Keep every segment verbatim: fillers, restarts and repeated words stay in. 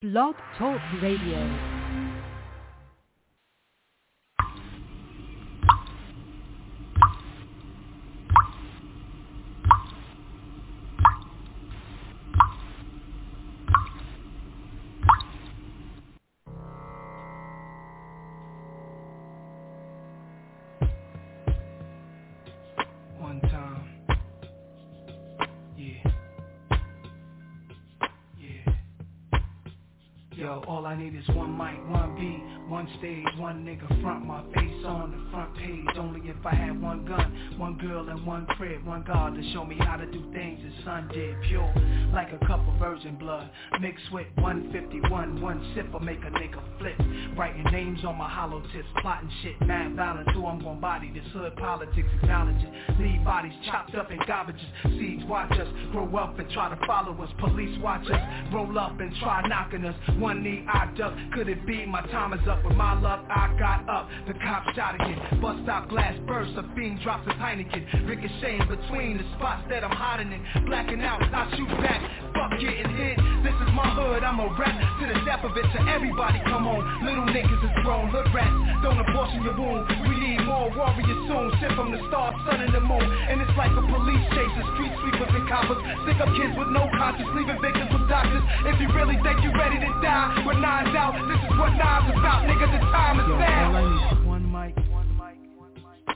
Blog Talk Radio. All I need is one mic, one beat, one stage, one nigga front my face on the front page. Only if I had one gun, one girl and one crib, one God to show me how to do things his son did. Pure, like a cup of virgin blood, mixed with one fifty-one, one sip will make a nigga flip. Writing names on my hollow tips, plotting shit, mad violent too. I'm gon' body this hood politics, acknowledge it. Leave bodies chopped up in garbages. Seeds watch us grow up and try to follow us. Police watch us roll up and try knocking us. One knee I duck, could it be my time is up? With my luck I got up, the cop shot again. Bus stop glass burst, a fiend drops his Heineken. Ricocheting between the spots that I'm hiding in. Blacking out, I shoot back, fuck getting hit. This is my hood, I'm a rap to the depth of it. To everybody come on, little niggas is grown. Hood rats, don't abortion your wound. We need more warriors soon. Shit from the stars, sun and the moon. And it's like a police chase, the street sweepers and coppers. Stick up kids with no conscience, leaving victims with doctors. If you really think you ready to die, with nines out, this is what nines is about, nigga, the time is now. All I need is one mic, one mic, one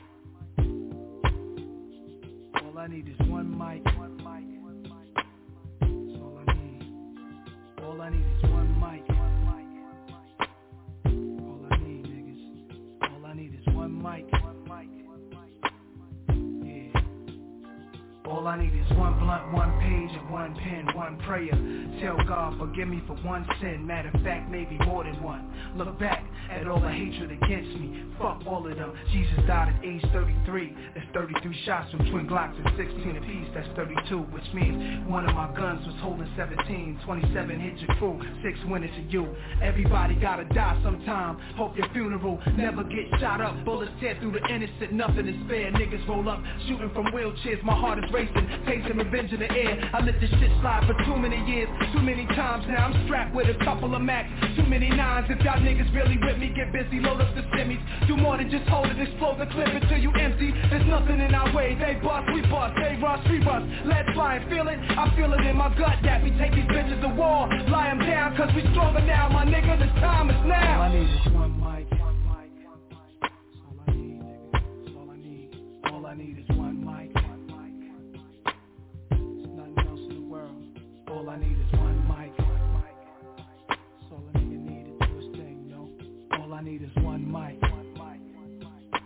mic. All I need is one mic, one mic, one mic. That's all I need. All I need is one mic, one mic, one mic. All I need, niggas. All I need is one mic, one mic, one mic. Yeah. All I need is one blunt, one page, and one pen, one prayer. Tell God, forgive me for one sin. Matter of fact, maybe more than one. Look back at all the hatred against me. Fuck all of them. Jesus died at age thirty-three. That's thirty-three shots from twin Glocks at sixteen apiece. That's thirty-two, which means one of my guns was holding seventeen. twenty-seven hit your crew, six went into you. Everybody gotta die sometime. Hope your funeral never get shot up. Bullets tear through the innocent, nothing is fair. Niggas roll up, shooting from wheelchairs. My heart is racing, tasting revenge in the air. I let this shit slide for too many years. Too many times now I'm strapped with a couple of max. Too many nines, if y'all niggas really with me, get busy, load up the semis. Do more than just hold it, explode the clip until you empty. There's nothing in our way, they bust, we bust, they rush, we bust. Let's fly and feel it, I feel it in my gut that we take these bitches to war. Lie them down, cause we stronger now, my nigga, the time is now. All I need is one mic, one mic, one mic. That's all I need, nigga, that's all I need. All I need is one mic, one mic, one mic. There's nothing else in the world. All I need is one mic, one mic, one mic. That's all a nigga need to do his thing, yo. All I need is one mic, one mic, one mic.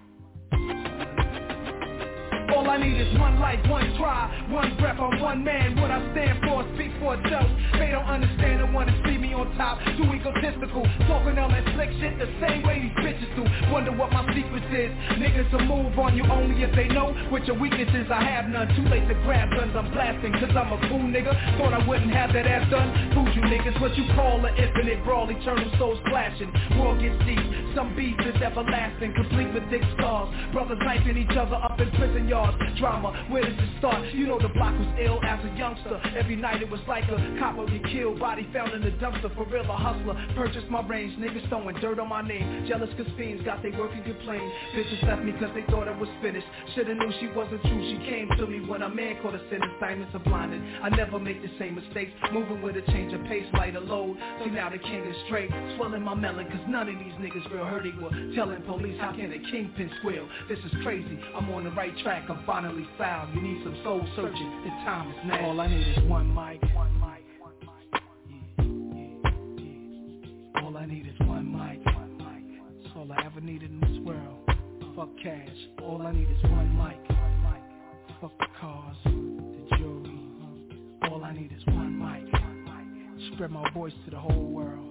All I need is one life, one try, one breath, I'm one man. What I stand for, speak for itself. They don't understand and wanna see me on top. Too egotistical, talking on that slick shit the same way these bitches do. Wonder what my secret is. Niggas will move on you only if they know what your weakness is. I have none, too late to grab guns. I'm blasting cause I'm a fool nigga. Thought I wouldn't have that ass done. Food you niggas, what you call an infinite brawl. Eternal souls clashing, world gets deep. Some beef is everlasting, complete with thick scars. Brothers knifing each other up in prison yards. Drama, where does it start? You know the block was ill as a youngster. Every night it was like a cop would get killed. Body found in the dumpster, for real a hustler. Purchased my range, niggas throwing dirt on my name. Jealous cause fiends got they work and complain. Bitches left me cause they thought I was finished. Shoulda knew she wasn't true, she came to me when a man caught a sentence. Diamonds are blinded, I never make the same mistakes. Moving with a change of pace, lighter load. See now the king is straight, swelling my melon cause none of these niggas real hurt. They were telling police how can a kingpin squeal. This is crazy, I'm on the right track, I'm finally found. You need some soul searching, the time is now. All I need is one mic, one mic, one mic. Yeah, yeah, yeah. All I need is one mic, one mic. That's all I ever needed in this world. Fuck cash, all I need is one mic, one mic. Fuck the cars, the jewelry. All I need is one mic, one mic. Spread my voice to the whole world.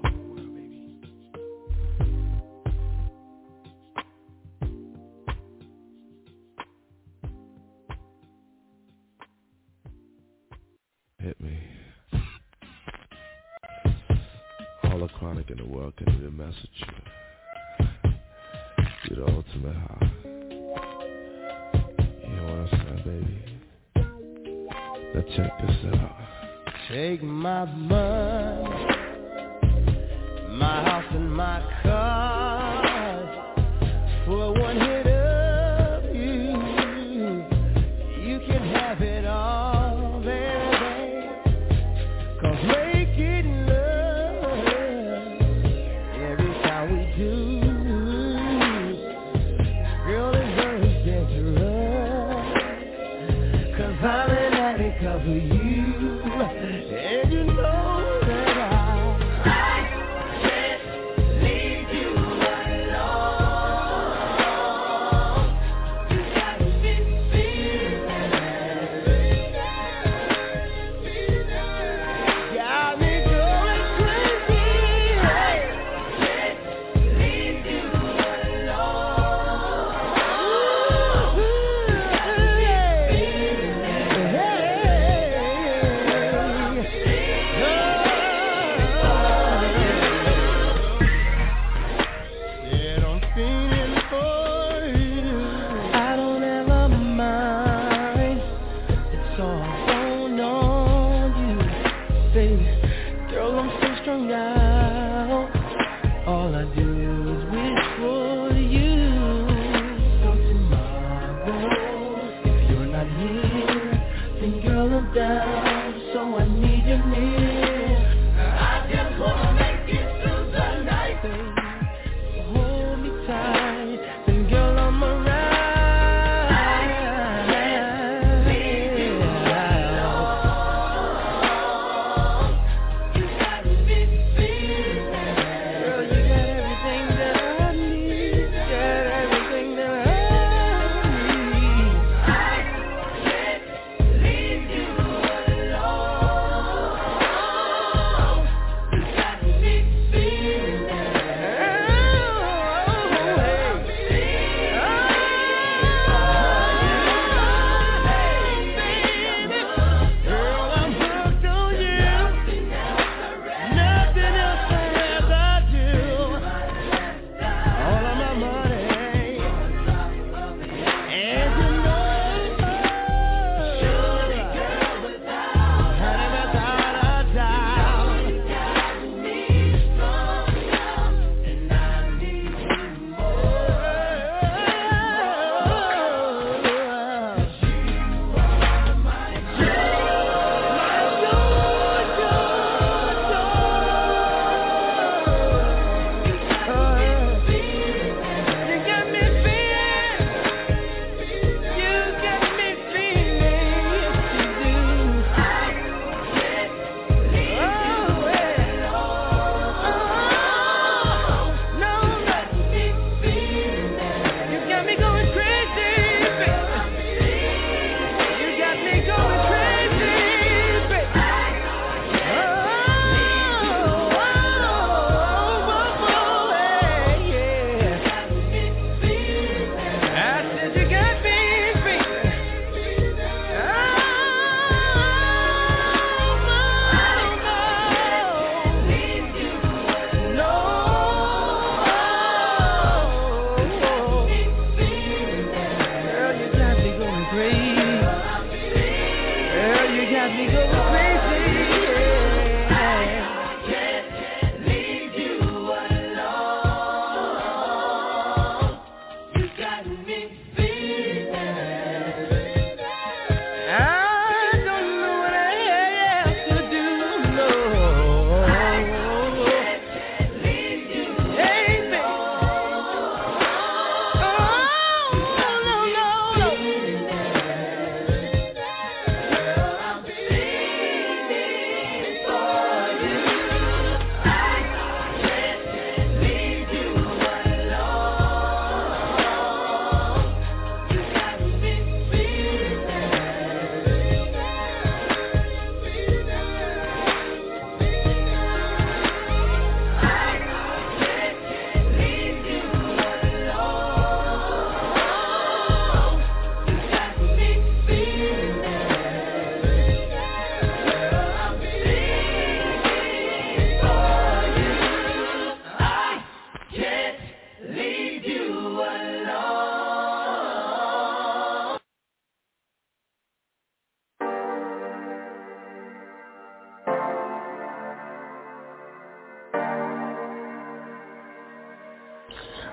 Hit me. Holochronic in the world can be a message. You're the ultimate high. You know what I'm saying, baby? Now check this out. Take my money my card for one hit of you. You can have it all, baby, 'cause making love every time we do, girl, it hurts dangerous, 'cause I'm an addict of you, and you know that I down, so I need you near. I just wanna make it through the night, baby. Hold me tight, and girl, I'm around. Leave you alone. You got me feeling.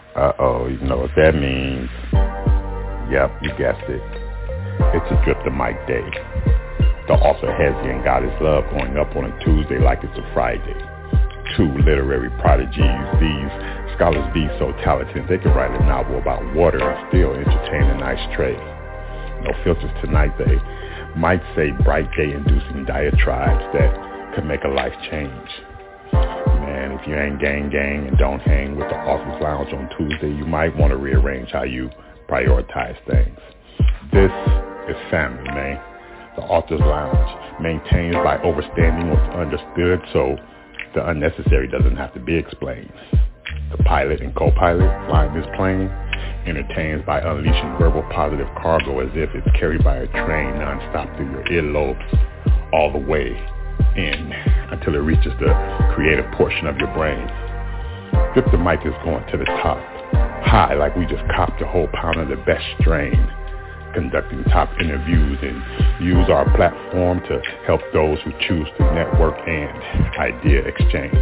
Uh-oh, you know what that means. Yep, you guessed it. It's a Drip the Mic Day. The author Hezi and God is Love going up on a Tuesday like it's a Friday. Two literary prodigies. These scholars be so talented they can write a novel about water and still entertain a nice tray. No filters tonight, they might say bright day-inducing diatribes that could make a life change. Man, if you ain't gang gang and don't hang with the Authors Lounge on Tuesday, you might want to rearrange how you prioritize things. This is family, man. The Authors Lounge, maintained by overstanding what's understood so the unnecessary doesn't have to be explained. The pilot and co-pilot flying this plane, entertained by unleashing verbal positive cargo as if it's carried by a train nonstop through your earlobes all the way in until it reaches the creative portion of your brain. Drip the Mic is going to the top, high like we just copped a whole pound of the best strain, conducting top interviews and use our platform to help those who choose to network and idea exchange.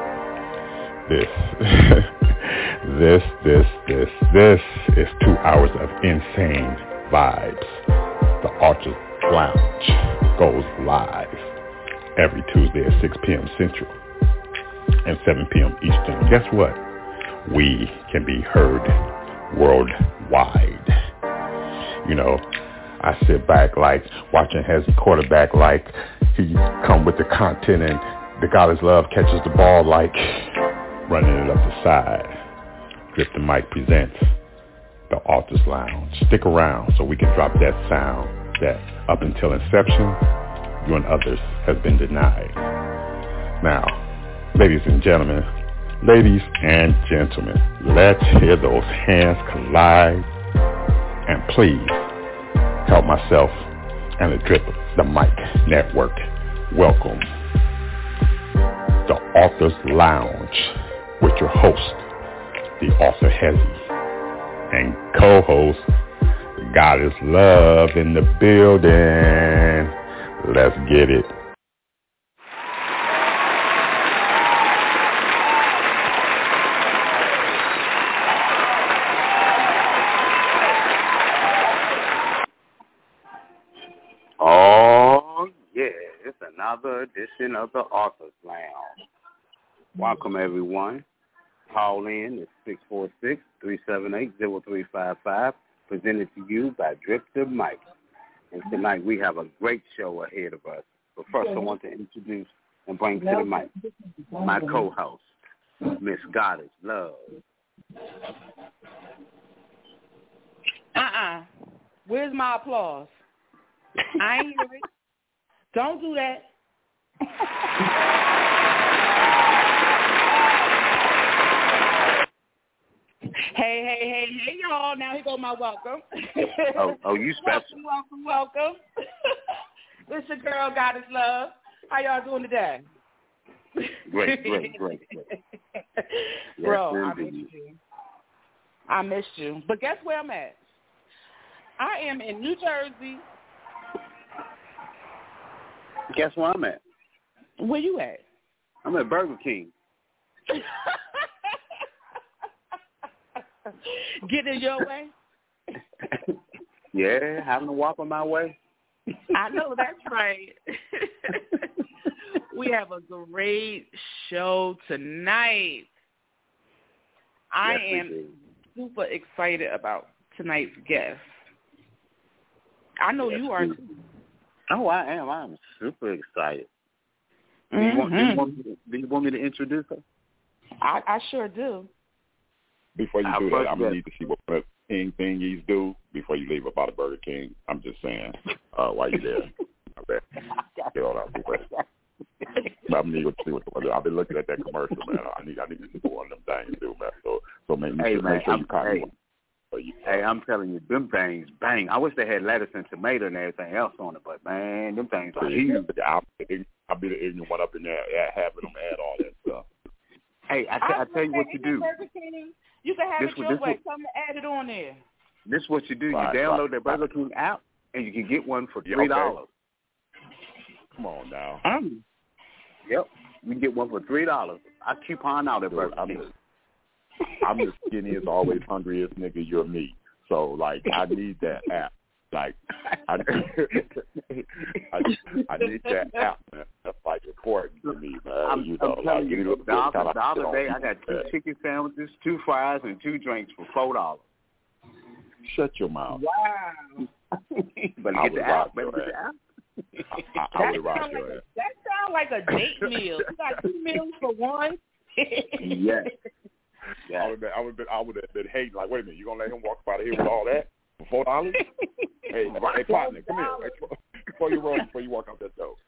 This, this, this, this, this is two hours of insane vibes. The Authors Lounge goes live every Tuesday at six p.m. Central and seven p.m. Eastern. Guess what? We can be heard worldwide. You know, I sit back like watching Hezi quarterback like he come with the content and the God is Love catches the ball like running it up the side. Drip the Mic presents the Authors Lounge. Stick around so we can drop that sound that up until inception, you and others has been denied. Now, ladies and gentlemen, ladies and gentlemen, let's hear those hands collide. And please help myself and the Drip the Mic Network welcome the Authors Lounge with your host, the author Hezi, and co-host God is Love in the building. Let's get it. Oh, yeah, it's another edition of the Authors Lounge. Welcome, everyone. Call in at six four six, three seven eight, zero three five five, presented to you by Drip the Mic. And tonight we have a great show ahead of us. But first I want to introduce and bring to the mic my co-host, Miss God is Love. Uh-uh. Where's my applause? I ain't hear it. Don't do that. Hey, hey, hey, hey, y'all. Now here go my welcome. Oh, oh, you special. Welcome, welcome, welcome. It's your girl, God is Love. How y'all doing today? Great, great, great, great. Bro, yes, I missed you. I missed you. But guess where I'm at? I am in New Jersey. Guess where I'm at? Where you at? I'm at Burger King. Getting your way? Yeah, having a Whopper my way. I know that's right. We have a great show tonight. I yes, am super excited about tonight's guest. I know yes, you are too. Oh, I am. I'm super excited. Do you, mm-hmm. want, do, you want me to, do you want me to introduce her? I, I sure do. Before you I'll do that, I'm going to get... need to see what kind of King thingies do before you leave about a Burger King. I'm just saying, uh, while you're there. Get all that away. I need to see what I've been looking at that commercial, man. I need I need to see what one of them things do, man. So so make, hey, sure, man, make sure I'm, you copy hey, one. So you, uh, hey, I'm telling you, them things bang. I wish they had lettuce and tomato and everything else on it, but man, them things are huge. I'll, I'll be the ignorant one up in there having them add all that stuff. Hey, I, t- I tell you what you do. You can have this, it your this way. What, Tell them to add it on there. This is what you do. You right, download right, that Burger right. King app, and you can get one for yeah, three dollars. Okay. Come on now. Um, yep. You can get one for three dollars. I coupon out at Burger King. I'm the skinniest, always hungriest nigga you'll meet. So, like, I need that app. Like, I, I, I need that app, man. That's, like, important to me, man. I'm, you know, I'm like, telling you, you the other, know, the other day I got two chicken sandwiches, two fries, and two drinks for four dollars. Shut your mouth. Wow. But I get would the rock app, baby, your get the ass. app. I, I, I would rock sound your like ass. a, that sounds like a date meal. You got two meals for one. Yes. I would, I would, I would have been hating. Like, wait a minute, you gonna let him walk out of here with all that for four dollars? Hey, hey, partner, come here. Hey, before you roll, before you walk out that door.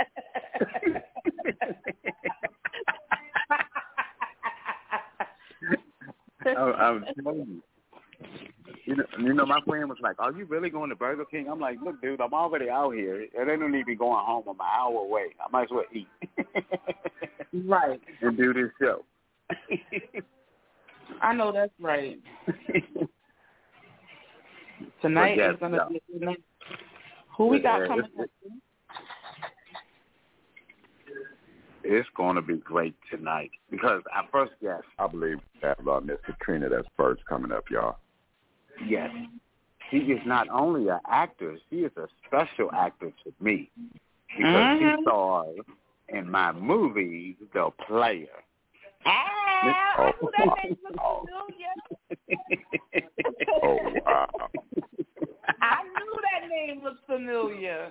I, I'm telling you. You know, you know, my friend was like, "Are you really going to Burger King?" I'm like, "Look, dude, I'm already out here, and I don't even going home. I'm an hour away. I might as well eat." Right. And do this show. I know that's right. Tonight yes, is going to no. be a good night. Who we got coming up? It's going to be great tonight because our first guest, I believe that uh, Miss Katrina that's first coming up, y'all. yes, she is not only an actor, she is a special actor to me because Mm-hmm. she stars in my movie, The Player. Ah, I knew that name looked familiar. Oh, wow. I knew that name looked familiar.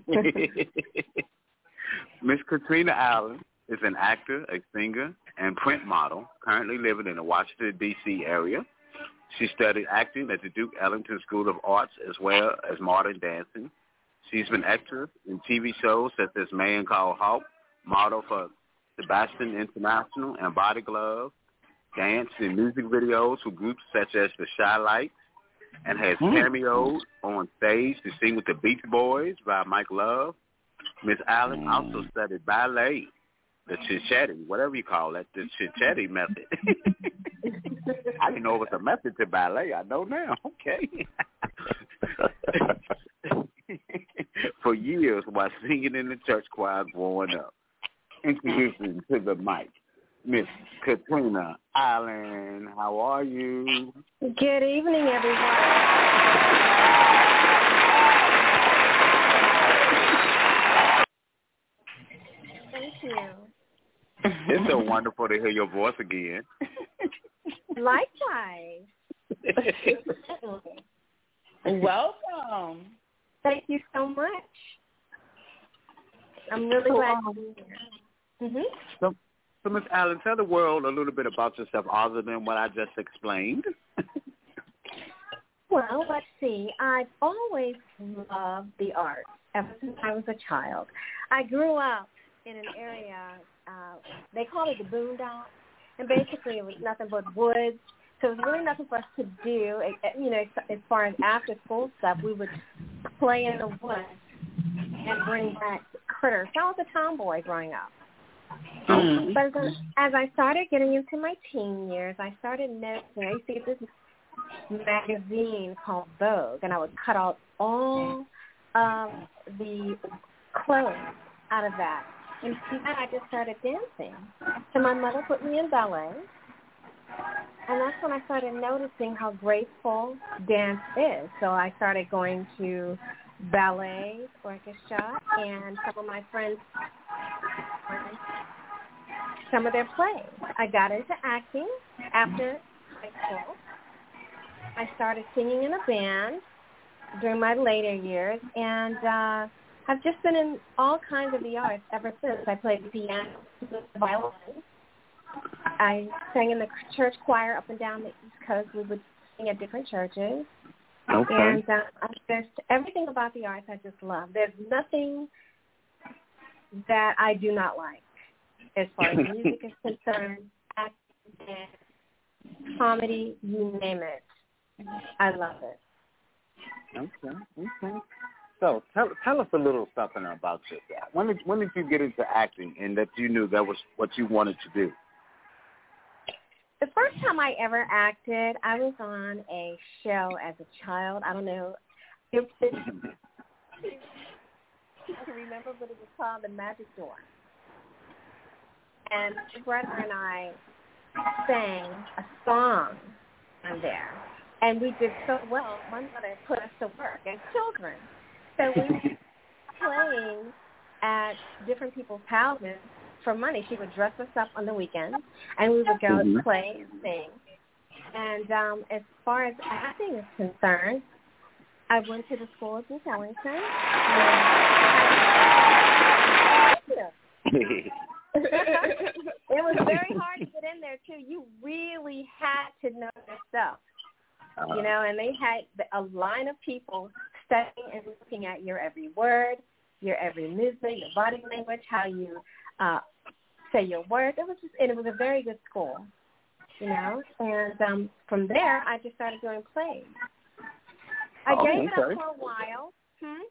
Miss Katrina Allen is an actor, a singer, and print model, currently living in the Washington, D C area. She studied acting at the Duke Ellington School of Arts as well as modern dancing. She's been actress in T V shows such as Man Called Hawk, model for Sebastian International and Body Glove, danced in music videos for groups such as the Shy Lights, and has cameos on stage to sing with the Beach Boys by Mike Love. Miss Allen also studied ballet, the Cicchetti, whatever you call it, the Cicchetti method. I didn't know it was a method to ballet. I know now. Okay. For years while singing in the church choir growing up. Introducing to the mic, Miss Katrina Allen. How are you? Good evening, everyone. Thank you. It's so wonderful to hear your voice again. Likewise. Welcome. Thank you so much. I'm really glad to be here. Mm-hmm. So, so Miss Allen, tell the world a little bit about yourself other than what I just explained. Well, let's see. I've always loved the arts ever since I was a child. I grew up in an area, uh, they call it the Boondocks, and basically it was nothing but woods. So it was really nothing for us to do. You know, as far as after school stuff, we would play in the woods and bring back critters. So I was a tomboy growing up. Mm. But as, as I started getting into my teen years, I started noticing, I used to get this magazine called Vogue, and I would cut out all of the clothes out of that. And from that, I just started dancing. So my mother put me in ballet, and that's when I started noticing how graceful dance is. So I started going to ballet, orchestra, and some of my friends, some of their plays. I got into acting after high school. I started singing in a band during my later years, and uh, I've just been in all kinds of the arts ever since. I played the piano, the violin. I sang in the church choir up and down the East Coast. We would sing at different churches. Okay. And uh, I just, everything about the arts I just love. There's nothing that I do not like as far as music is concerned, acting, comedy, you name it. I love it. Okay, okay. So tell tell us a little something about yourself. When did when did you get into acting and that you knew that was what you wanted to do? The first time I ever acted, I was on a show as a child. I don't know if you can remember, but it was called The Magic Door. And my brother and I sang a song on there. And we did so well, my mother put us to work as children. So we were playing at different people's houses for money. She would dress us up on the weekends, and we would go mm-hmm. play and sing. And um, as far as acting is concerned, I went to the school of Duke Ellington. It was very hard to get in there, too. You really had to know your stuff, uh-huh. you know, and they had a line of people studying and looking at your every word, your every movement, your body language, how you uh, say your words. It was just, and it was a very good school, you know. And um, from there, I just started doing plays. I oh, gave it okay. up for a while. Hmm?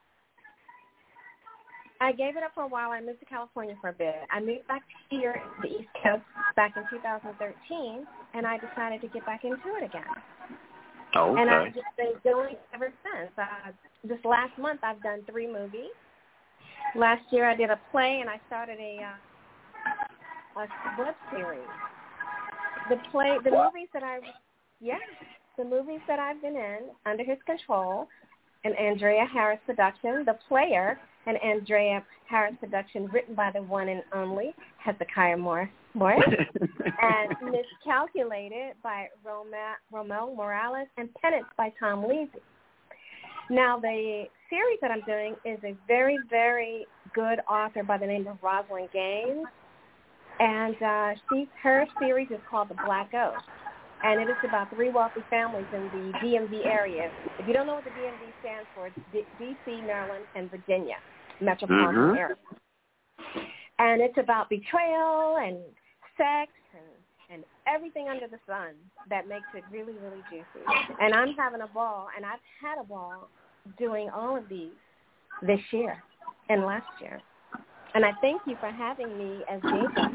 I gave it up for a while. I moved to California for a bit. I moved back here to the East Coast back in two thousand thirteen, and I decided to get back into it again. Oh, okay. And I've just been doing it ever since. Uh, this last month, I've done three movies. Last year, I did a play, and I started a uh, a web series. The play, the movies that I, yeah, the movies that I've been in, Under His Control, an Andrea Harris production. The Player, an Andrea Harris production, written by the one and only Hezekiah Morris. Morris, and Miscalculated by Roma, Romel Morales, and Penance by Tom Levy. Now, the series that I'm doing is a very, very good author by the name of Rosalind Gaines, and uh, she, her series is called The Black Oak, and it is about three wealthy families in the D M V area. If you don't know what the D M V stands for, it's D- D.C., Maryland, and Virginia metropolitan mm-hmm. area. And it's about betrayal and sex and, and everything under the sun that makes it really, really juicy. And I'm having a ball, and I've had a ball doing all of these this year and last year. And I thank you for having me as Jason.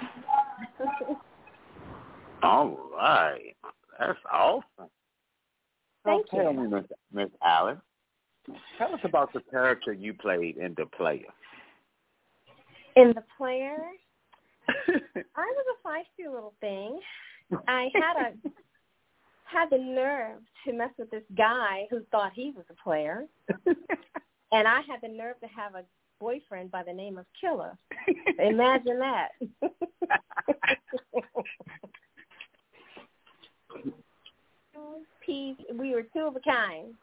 All right. That's awesome. Thank so you. Tell me, Miss Miss Allen, tell us about the character you played in The Player. In The Player, I was a feisty little thing. I had a had the nerve to mess with this guy who thought he was a player, and I had the nerve to have a boyfriend by the name of Killer. Imagine that. Peace. We were two of a kind.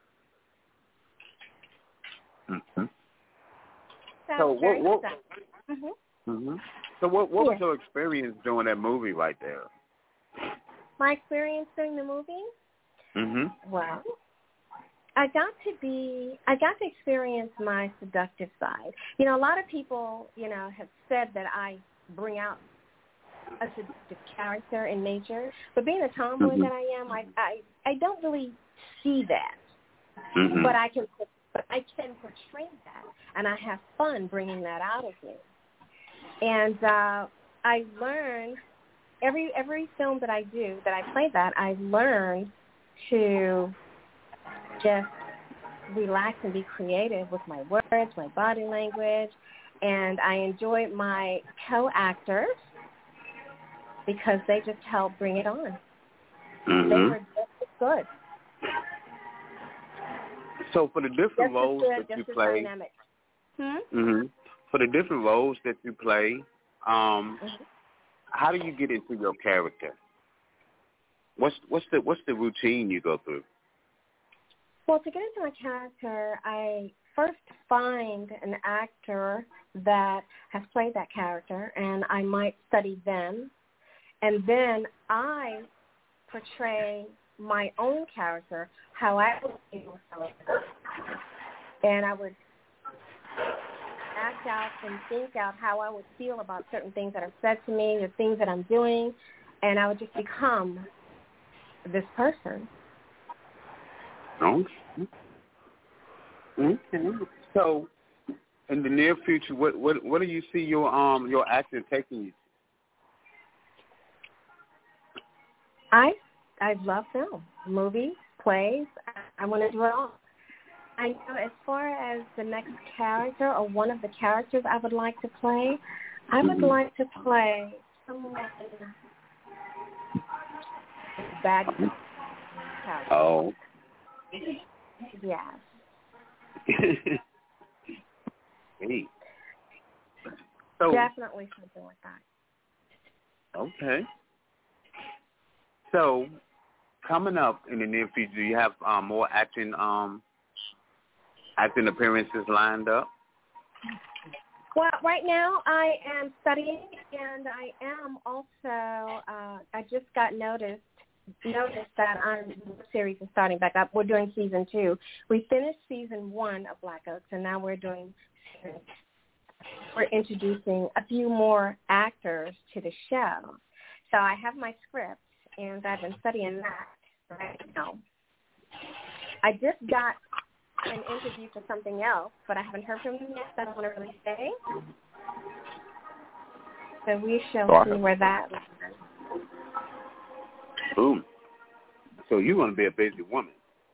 Mm-hmm. So what? what mm-hmm. Mm-hmm. So what? What yeah. was your experience doing that movie right there? My experience doing the movie? Mm-hmm. Well, I got to be, I got to experience my seductive side. You know, a lot of people, you know, have said that I bring out a seductive character in nature, but being a tomboy mm-hmm. that I am, I, I, I don't really see that. Mm-hmm. But I can, but I can portray that, and I have fun bringing that out of me. And uh, I learned every every film that I do that I play that I learn to just relax and be creative with my words, my body language, and I enjoy my co-actors because they just help bring it on. Mm-hmm. They were just good. So for the different just roles good, that you just play, dynamic. Hmm? mm-hmm. for the different roles that you play, um, mm-hmm. how do you get into your character? What's what's the what's the routine you go through? Well, to get into my character, I first find an actor that has played that character, and I might study them, and then I portray my own character, how I would feel about it. And I would act out and think out how I would feel about certain things that are said to me, the things that I'm doing, and I would just become this person. Okay. Okay. So, in the near future, what what what do you see your um your acting taking you? I I love film, movies, plays. I, I want to do it all. I know as far as the next character or one of the characters I would like to play, I would mm-hmm. like to play someone bad. Oh. Yes. Hey. So, definitely something like that. Okay. So, coming up in the near future, do you have um, more acting um, acting appearances lined up? Well, right now I am studying, and I am also. Uh, I just got noticed noticed that our series is starting back up. We're doing season two. We finished season one of Black Oaks, and now we're doing. We're introducing a few more actors to the show. So I have my script, and I've been studying that right now. I just got an interview for something else, but I haven't heard from them yet, so I don't want to really say. So we shall So see where that lands. Boom. So you're going to be a busy woman.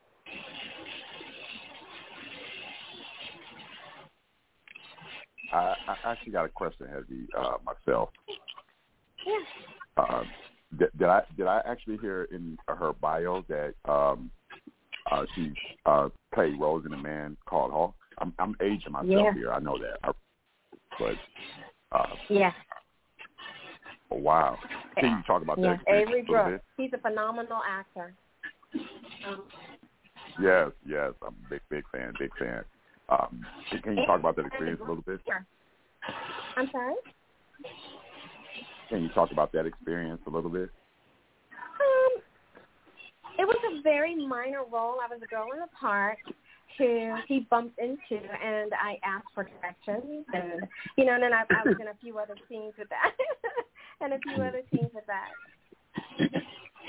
I, I actually got a question, Hezzy, uh, myself. Yeah. Uh, did, did I did I actually hear in her bio that um, uh, she uh, played roles in a man called Hawk? I'm, I'm aging myself yeah. here. I know that, I, but uh, yeah. Oh, wow. Can you talk about yes. that? Avery a Brooks. Bit? He's a phenomenal actor. Um, yes, yes. I'm a big, big fan, big fan. Um, can you talk about that experience a little bit? Sure. I'm sorry? Can you talk about that experience a little bit? Um, it was a very minor role. I was a girl in the park who he bumped into, and I asked for directions, and you know, and then I, I was in a few other scenes with that, and a few other scenes with that.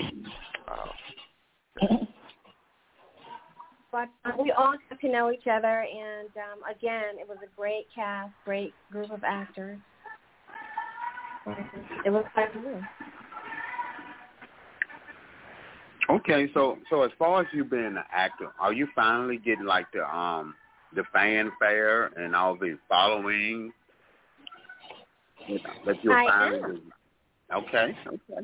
Wow. But uh, we all got to know each other, and um, again, it was a great cast, great group of actors. It was fun to do. Okay, so so as far as you being an actor, are you finally getting like the um the fanfare and all the following? You know, that you're I finally am. Okay, okay.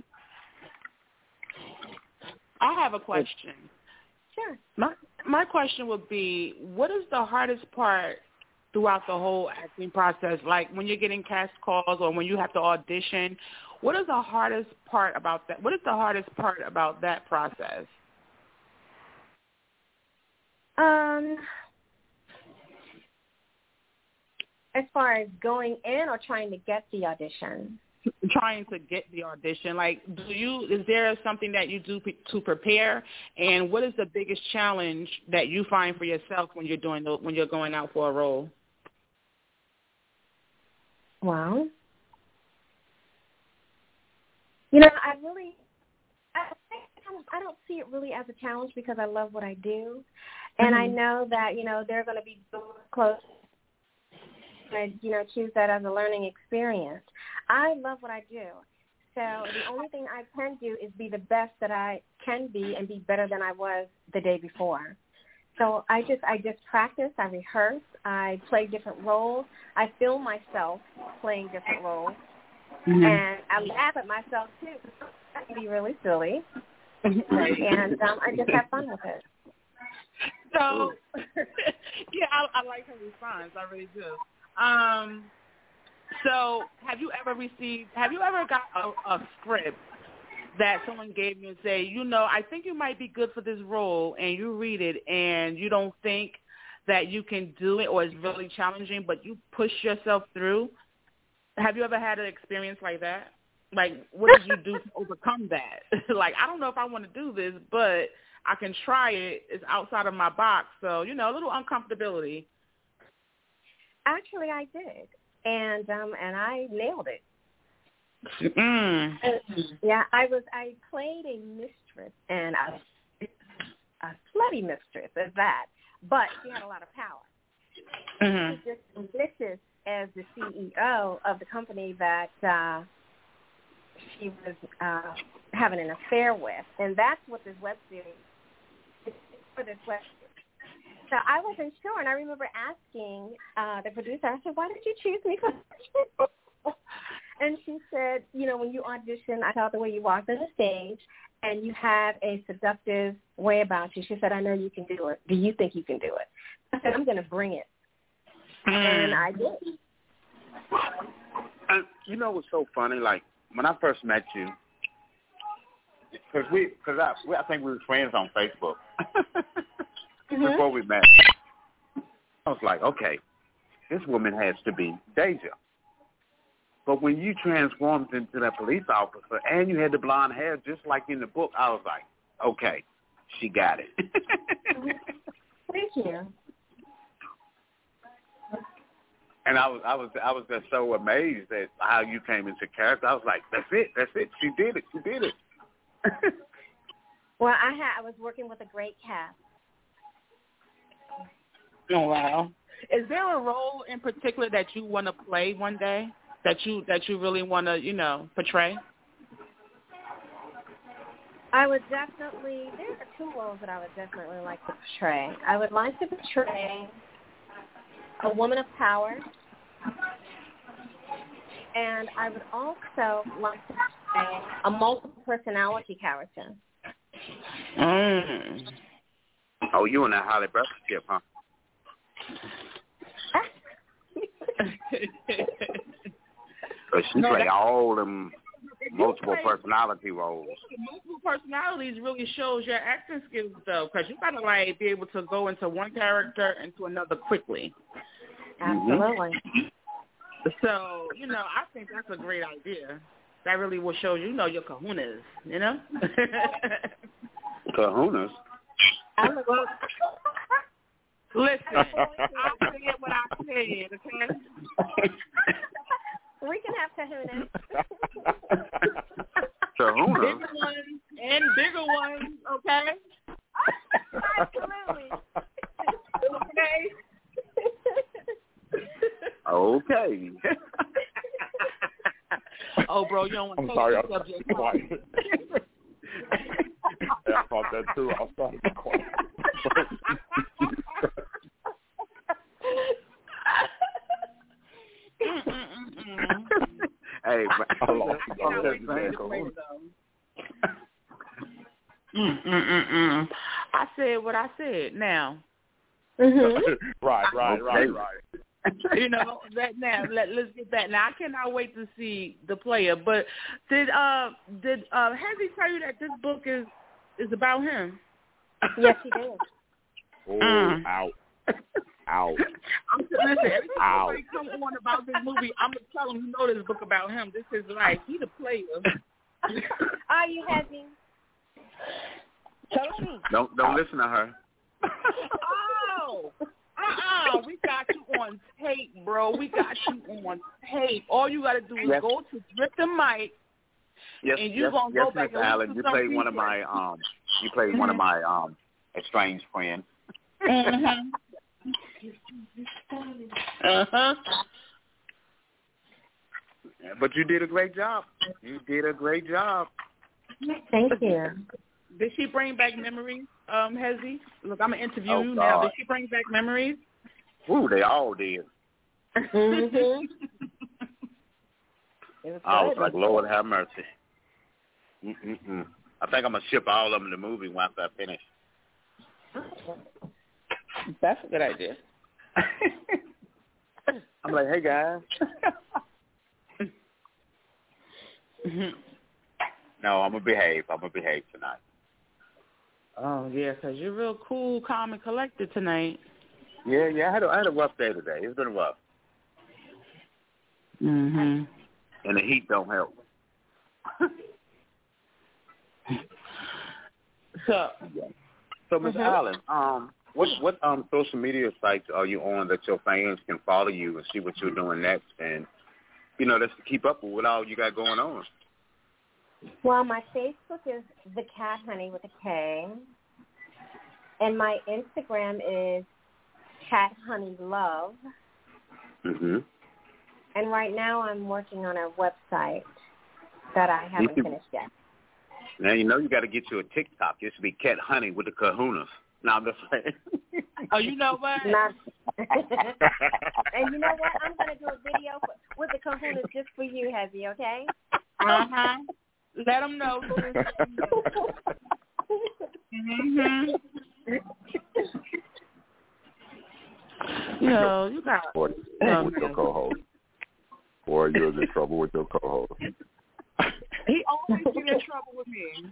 I have a question. Sure. My my question would be, what is the hardest part throughout the whole acting process? Like when you're getting cast calls or when you have to audition, what is the hardest part about that? What is the hardest part about that process? Um, as far as going in or trying to get the audition? Trying to get the audition. Like, do you, is there something that you do p- to prepare? And what is the biggest challenge that you find for yourself when you're doing the, when you're going out for a role? Well, you know, I really, I, I don't see it really as a challenge because I love what I do. And mm-hmm. I know that, you know, they're going to be close. I, you know, choose that as a learning experience. I love what I do. So the only thing I can do is be the best that I can be and be better than I was the day before. So I just I just practice, I rehearse, I play different roles. I film myself playing different roles. Mm-hmm. And I laugh at myself, too. That can be really silly. And um, I just have fun with it. So, yeah, I, I like her response. I really do. Um, so have you ever received, have you ever got a, a script that someone gave you and say, you know, I think you might be good for this role, and you read it and you don't think that you can do it or it's really challenging, but you push yourself through? Have you ever had an experience like that? Like, what did you do to overcome that? Like, I don't know if I want to do this, but I can try it. It's outside of my box. So, you know, a little uncomfortability. Actually, I did, and um, and I nailed it. Mm. Uh, yeah, I was. I played a mistress, and a, a slutty mistress as that, but she had a lot of power. Mm-hmm. She was just ambitious as the C E O of the company that uh, she was uh, having an affair with, and that's what this web series is for. This web series. So I wasn't sure, and I remember asking uh, the producer, I said, why did you choose me for this? And she said, you know, when you audition, I thought the way you walked on the stage and you have a seductive way about you. She said, I know you can do it. Do you think you can do it? I said, I'm going to bring it. Mm. And I did. And you know what's so funny? Like, when I first met you, because we, cause I, we, I think we were friends on Facebook mm-hmm. before we met. I was like, okay, this woman has to be Deja. But when you transformed into that police officer and you had the blonde hair just like in the book, I was like, okay, she got it. Thank you. And I was, I was, I was just so amazed at how you came into character. I was like, that's it, that's it. She did it, she did it. Well, I had, I was working with a great cast. Oh wow! Is there a role in particular that you want to play one day? That you that you really want to, you know, portray? I would definitely. There are two roles that I would definitely like to portray. I would like to portray a woman of power, and I would also like to portray a multiple personality character. Mm. Oh, you in that Holly Bertha ship, huh? So she no, play all them multiple personality roles. Multiple personalities really shows your acting skills, though, because you gotta like be able to go into one character into another quickly. Absolutely. So you know, I think that's a great idea. That really will show you, you know, your kahunas. You know. Kahunas. Listen, I said what I said, okay? We can have kahunas. Kahunas? Bigger ones and bigger ones, okay? Absolutely. Okay. Okay. Oh, bro, you don't want to I'm take sorry, the I subject. was quiet. Yeah, I thought that too. I was trying to be quiet. Hey, but I lost Mm-mm-mm-mm. I said what I said. Now. Mm-hmm. Right, right, right, right. You know that now. Let, let's get that. Now I cannot wait to see the player. But did uh did uh has he tell you that this book is is about him? Yes, he did. Oh, Mm. out, out. I'm, listen, every time Ow. somebody come on about this movie, I'm gonna tell them, you know, this book about him. This is like he the player. Are you happy? Tell the truth. don't don't listen to her. Oh. Uh-uh, we got you on tape, bro. We got you on tape. All you got to do is yes. go to Drip the Mic, yes, and you yes, gonna yes, go back Mister and Allen, listen you to some played one of my um, you played mm-hmm. one of my um, estranged friends. Mm-hmm. Uh-huh. But you did a great job. You did a great job. Thank you. Did she bring back memories, um, Hezzy? Look, I'm going to interview oh, you God. now. Did she bring back memories? Ooh, they all did. Mm-hmm. I was like, Lord have mercy. Mm-mm-mm. I think I'm going to ship all of them in the movie once I finish. That's a good idea. I'm like, hey, guys. No, I'm going to behave. I'm going to behave tonight. Oh, yeah, because you're real cool, calm, and collected tonight. Yeah, yeah, I had a, I had a rough day today. It's been rough. Mm-hmm. And the heat don't help. so, so Miz Mm-hmm. Allen, um, what what um social media sites are you on that your fans can follow you and see what you're doing next, and you know, just to keep up with what all you got going on? Well, my Facebook is The Cat Honey with a K, and my Instagram is Cat Honey Love. Mm-hmm. And right now I'm working on a website that I haven't you, finished yet. Now you know you got to get you a TikTok. It should be Cat Honey with the Kahunas. No, I'm just playing. Oh, you know what? Not, and you know what? I'm going to do a video for, with the Kahunas just for you, Hezzy, okay? Uh-huh. Let them know. Mm-hmm. No, you got Boy, oh, with your co-host. Boy, you're in trouble with your co-host. He always get in trouble with me.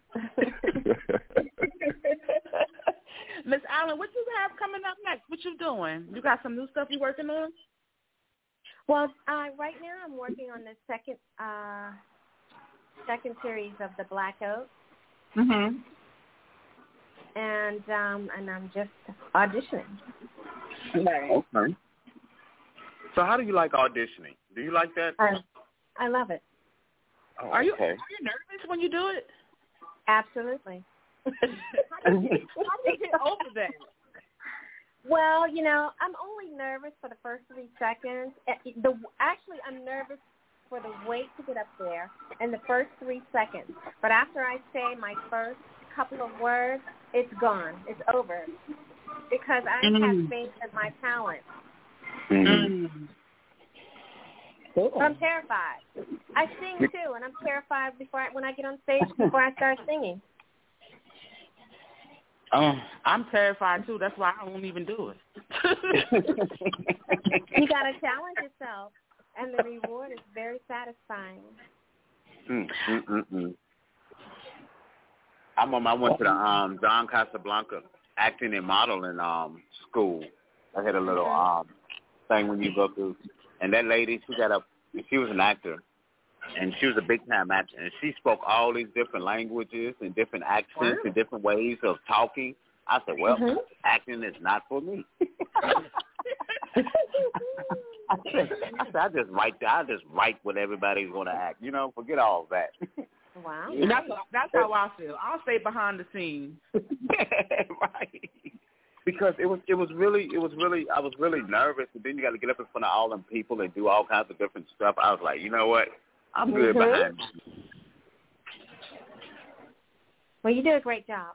Miss Allen, what you have coming up next? What you doing? You got some new stuff you working on? Well, uh, right now I'm working on the second uh, second series of the Black Oak. Mm-hmm. And um, and I'm just auditioning. Okay. So how do you like auditioning? Do you like that? I, I love it. Oh, Are you okay. are you nervous when you do it? Absolutely. How do you get, how do you get over that? Well, you know, I'm only nervous for the first three seconds. The actually, I'm nervous for the wait to get up there and the first three seconds. But after I say my first couple of words, it's gone. It's over. Because I mm. have faith in my talent. Mm. So I'm terrified. I sing too, and I'm terrified before I, when I get on stage before I start singing. Oh, I'm terrified too. That's why I won't even do it. You got to challenge yourself, and the reward is very satisfying. Mm, mm, mm, mm. I'm on, I went to the um, John Casablanca acting and modeling um, school. I had a little um, thing when you go through, and that lady, she got a, she was an actor, and she was a big time actor, and she spoke all these different languages and different accents wow. and different ways of talking. I said, well, mm-hmm. acting is not for me. I said, I said, I just write, I just write what everybody's going to act. You know, forget all that. Wow. That's that's how I feel. I'll stay behind the scenes. Right. Because it was it was really it was really I was really nervous, and then you got to get up in front of all them people and do all kinds of different stuff. I was like, you know what, I'm good mm-hmm. behind you. Well, you did a great job.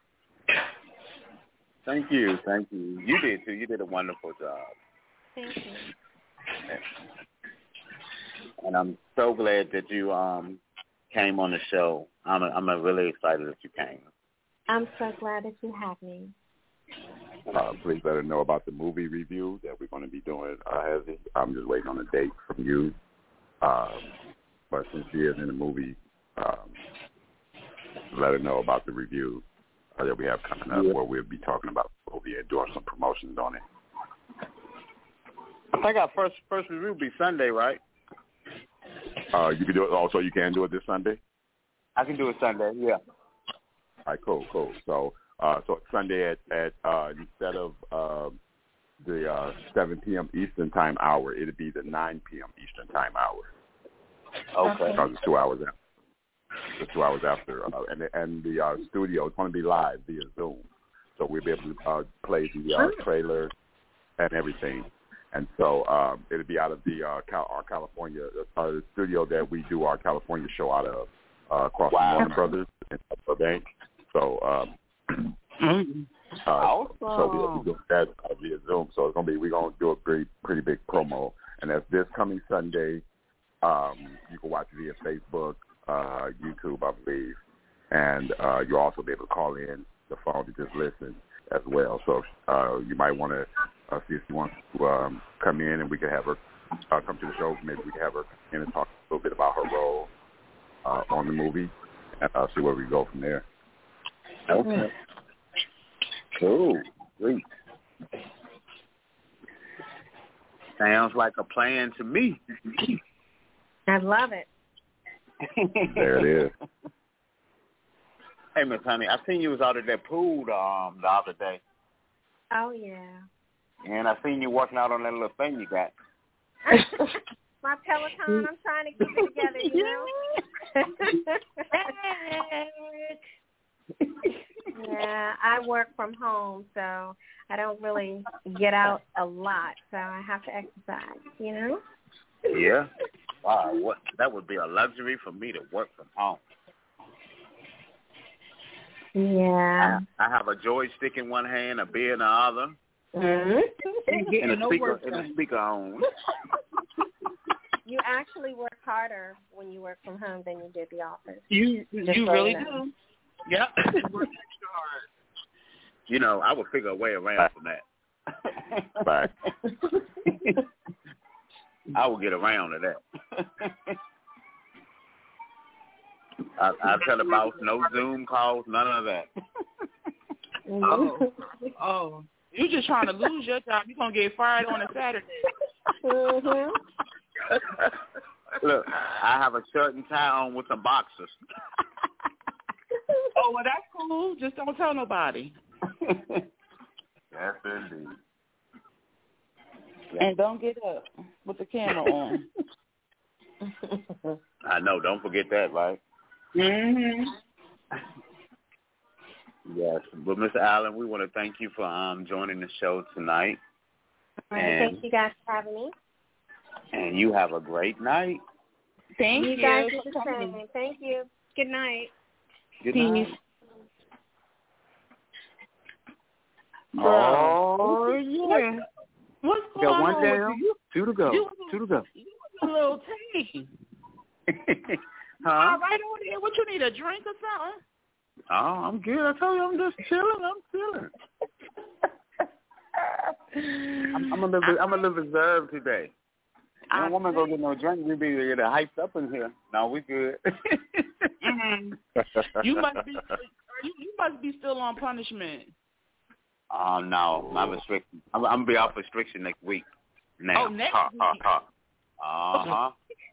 Thank you, thank you. You did too. You did a wonderful job. Thank you. And I'm so glad that you um came on the show. I'm I'm really excited that you came. I'm so glad that you have me. Uh, please let her know about the movie review that we're going to be doing. Uh, Hezzy. I'm just waiting on a date from you. Um, but since she is in the movie, um, let her know about the review uh, that we have coming up, yeah. where we'll be talking about the movie and doing some promotions on it. I think our first first review will be Sunday, right? Uh, you can do it. Also, you can do it this Sunday. I can do it Sunday. Yeah. All right. Cool. Cool. So. Uh, so it's Sunday at, at uh, instead of uh, the uh, seven p.m. Eastern time hour, it'll be the nine p.m. Eastern time hour. Okay. Because it's two hours after. It's two hours after. Uh, and and the uh, studio is going to be live via Zoom. So we'll be able to uh, play the uh, trailer and everything. And so um, it'll be out of the uh, Cal- our California uh, the studio that we do our California show out of, uh, across wow. from Warner Brothers in Burbank. So. Um, Mm-hmm. Uh, awesome. So we'll be doing that uh, via Zoom. So it's gonna be we're gonna do a pretty pretty big promo, and that's this coming Sunday. Um, you can watch it via Facebook, uh, YouTube, I believe, and uh, you'll also be able to call in the phone to just listen as well. So uh, you might want to uh, see if you want to um, come in, and we can have her uh, come to the show. Maybe we can have her come in and talk a little bit about her role uh, on the movie, and uh, see where we go from there. Okay. Cool. Sweet. Sounds like a plan to me. I love it. There it is. Hey, Miss Honey, I seen you was out at that pool um, the other day. Oh, yeah. And I seen you working out on that little thing you got. My Peloton, I'm trying to keep it together, you know? Yeah, I work from home, so I don't really get out a lot, so I have to exercise, you know? Yeah. Wow, what? That would be a luxury for me to work from home. Yeah. I, I have a joystick in one hand, a beer in the other, Mm-hmm. and a speaker and a speaker on. You actually work harder when you work from home than you do at the office. You Just you so really you know. do. Yep. You work extra hard. You know, I would figure a way around from that. Right. I will get around to that. I, I tell the boss no Zoom calls, none of that. Oh, oh, you just trying to lose your job? You gonna get fired on a Saturday? Mm-hmm. Look, I have a shirt and tie on with some boxers. Oh, well, that's cool. Just don't tell nobody. Yes, indeed. And don't get up with the camera on. I know. Don't forget that, right? Mm-hmm. Yes. But, Mister Allen, we want to thank you for um joining the show tonight. All right, and, thank you guys for having me. And you have a great night. Thank you. You guys do the same. Thank you. Good night. Good night. Peace. Oh, yeah. What's You going got one on down, with you? two to go. You, Two to go. You a little tame. Huh? All right on there. What you need, a drink or something? Oh, I'm good. I told you I'm just chilling. I'm chilling. I'm, I'm a little, I'm a little reserved today. No woman go get no drink. We be get hyped up in here. No, we good. Mm-hmm. You must be, you, you must be still on punishment. Oh no, I'm restricted. I'm, I'm gonna be off restriction next week. Now. Oh, next ha, week. Ha, ha. Uh huh.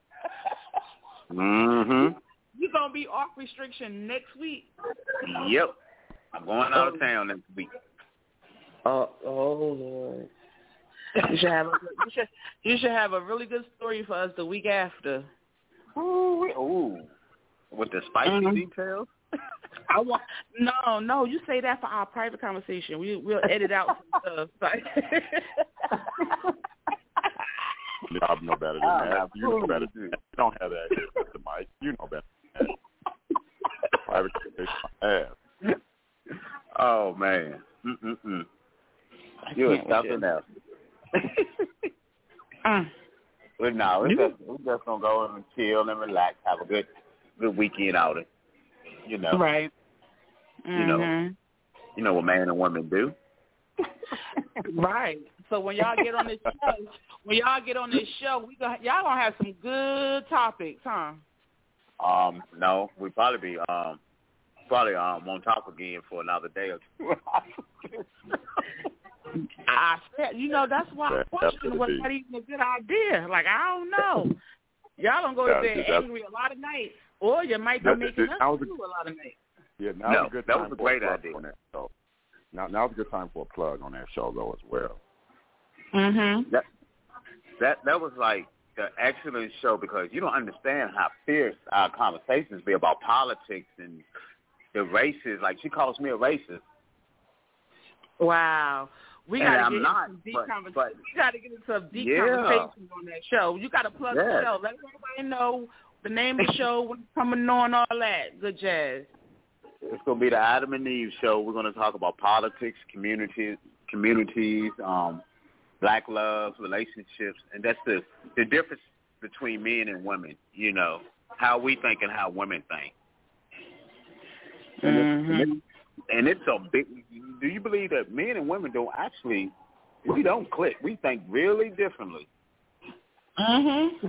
Mhm. You gonna be off restriction next week? Yep. I'm going out of town next week. Oh, oh Lord. You should have a you should you should have a really good story for us the week after. Ooh, ooh. With the spicy Mm-hmm. details. I want no, no. You say that for our private conversation. We we'll edit out some stuff. I know better than that. You know better than that. You don't have that here, Mister Mike. You know better than that. Private conversation I have. Oh man. Mm-mm-mm. You're something else. mm. But no, we're just, we're just gonna go and chill and relax, have a good, good weekend outing. You know, Right. You Mm-hmm. know, you know what man and women do. Right. So when y'all get on this show, when y'all get on this show, we gonna, y'all gonna have some good topics, huh? Um, no, we probably be um probably um won't talk again for another day or two. I said, you know, that's why I That- question was that's that even a good idea. Like, I don't know. Y'all don't go to Yeah, bed that's- angry a lot of nights, or you might be That- making that- us that was a- do a lot of nights. Yeah, now No, a good that time was a for great plug idea. on that show. Now, now's a good time for a plug on that show, though, as well. Mm-hmm. That that that was like the excellent show because you don't understand how fierce our conversations be about politics and the races. Like she calls me a racist. Wow. We And got to I'm get into not, some deep but- conversations. but- We got to get into some deep Yeah. conversations on that show. You got to plug the Yes. show. Let everybody know the name of the show, what's coming on, all that. Good jazz. It's gonna be the Adam and Eve show. We're gonna talk about politics, communities, communities, um, black love, relationships, and that's the the difference between men and women. You know how we think and how women think. And, Mm-hmm. it's, and, it's, and it's a big. Do you believe that men and women don't actually? We don't click. We think really differently. Mm-hmm.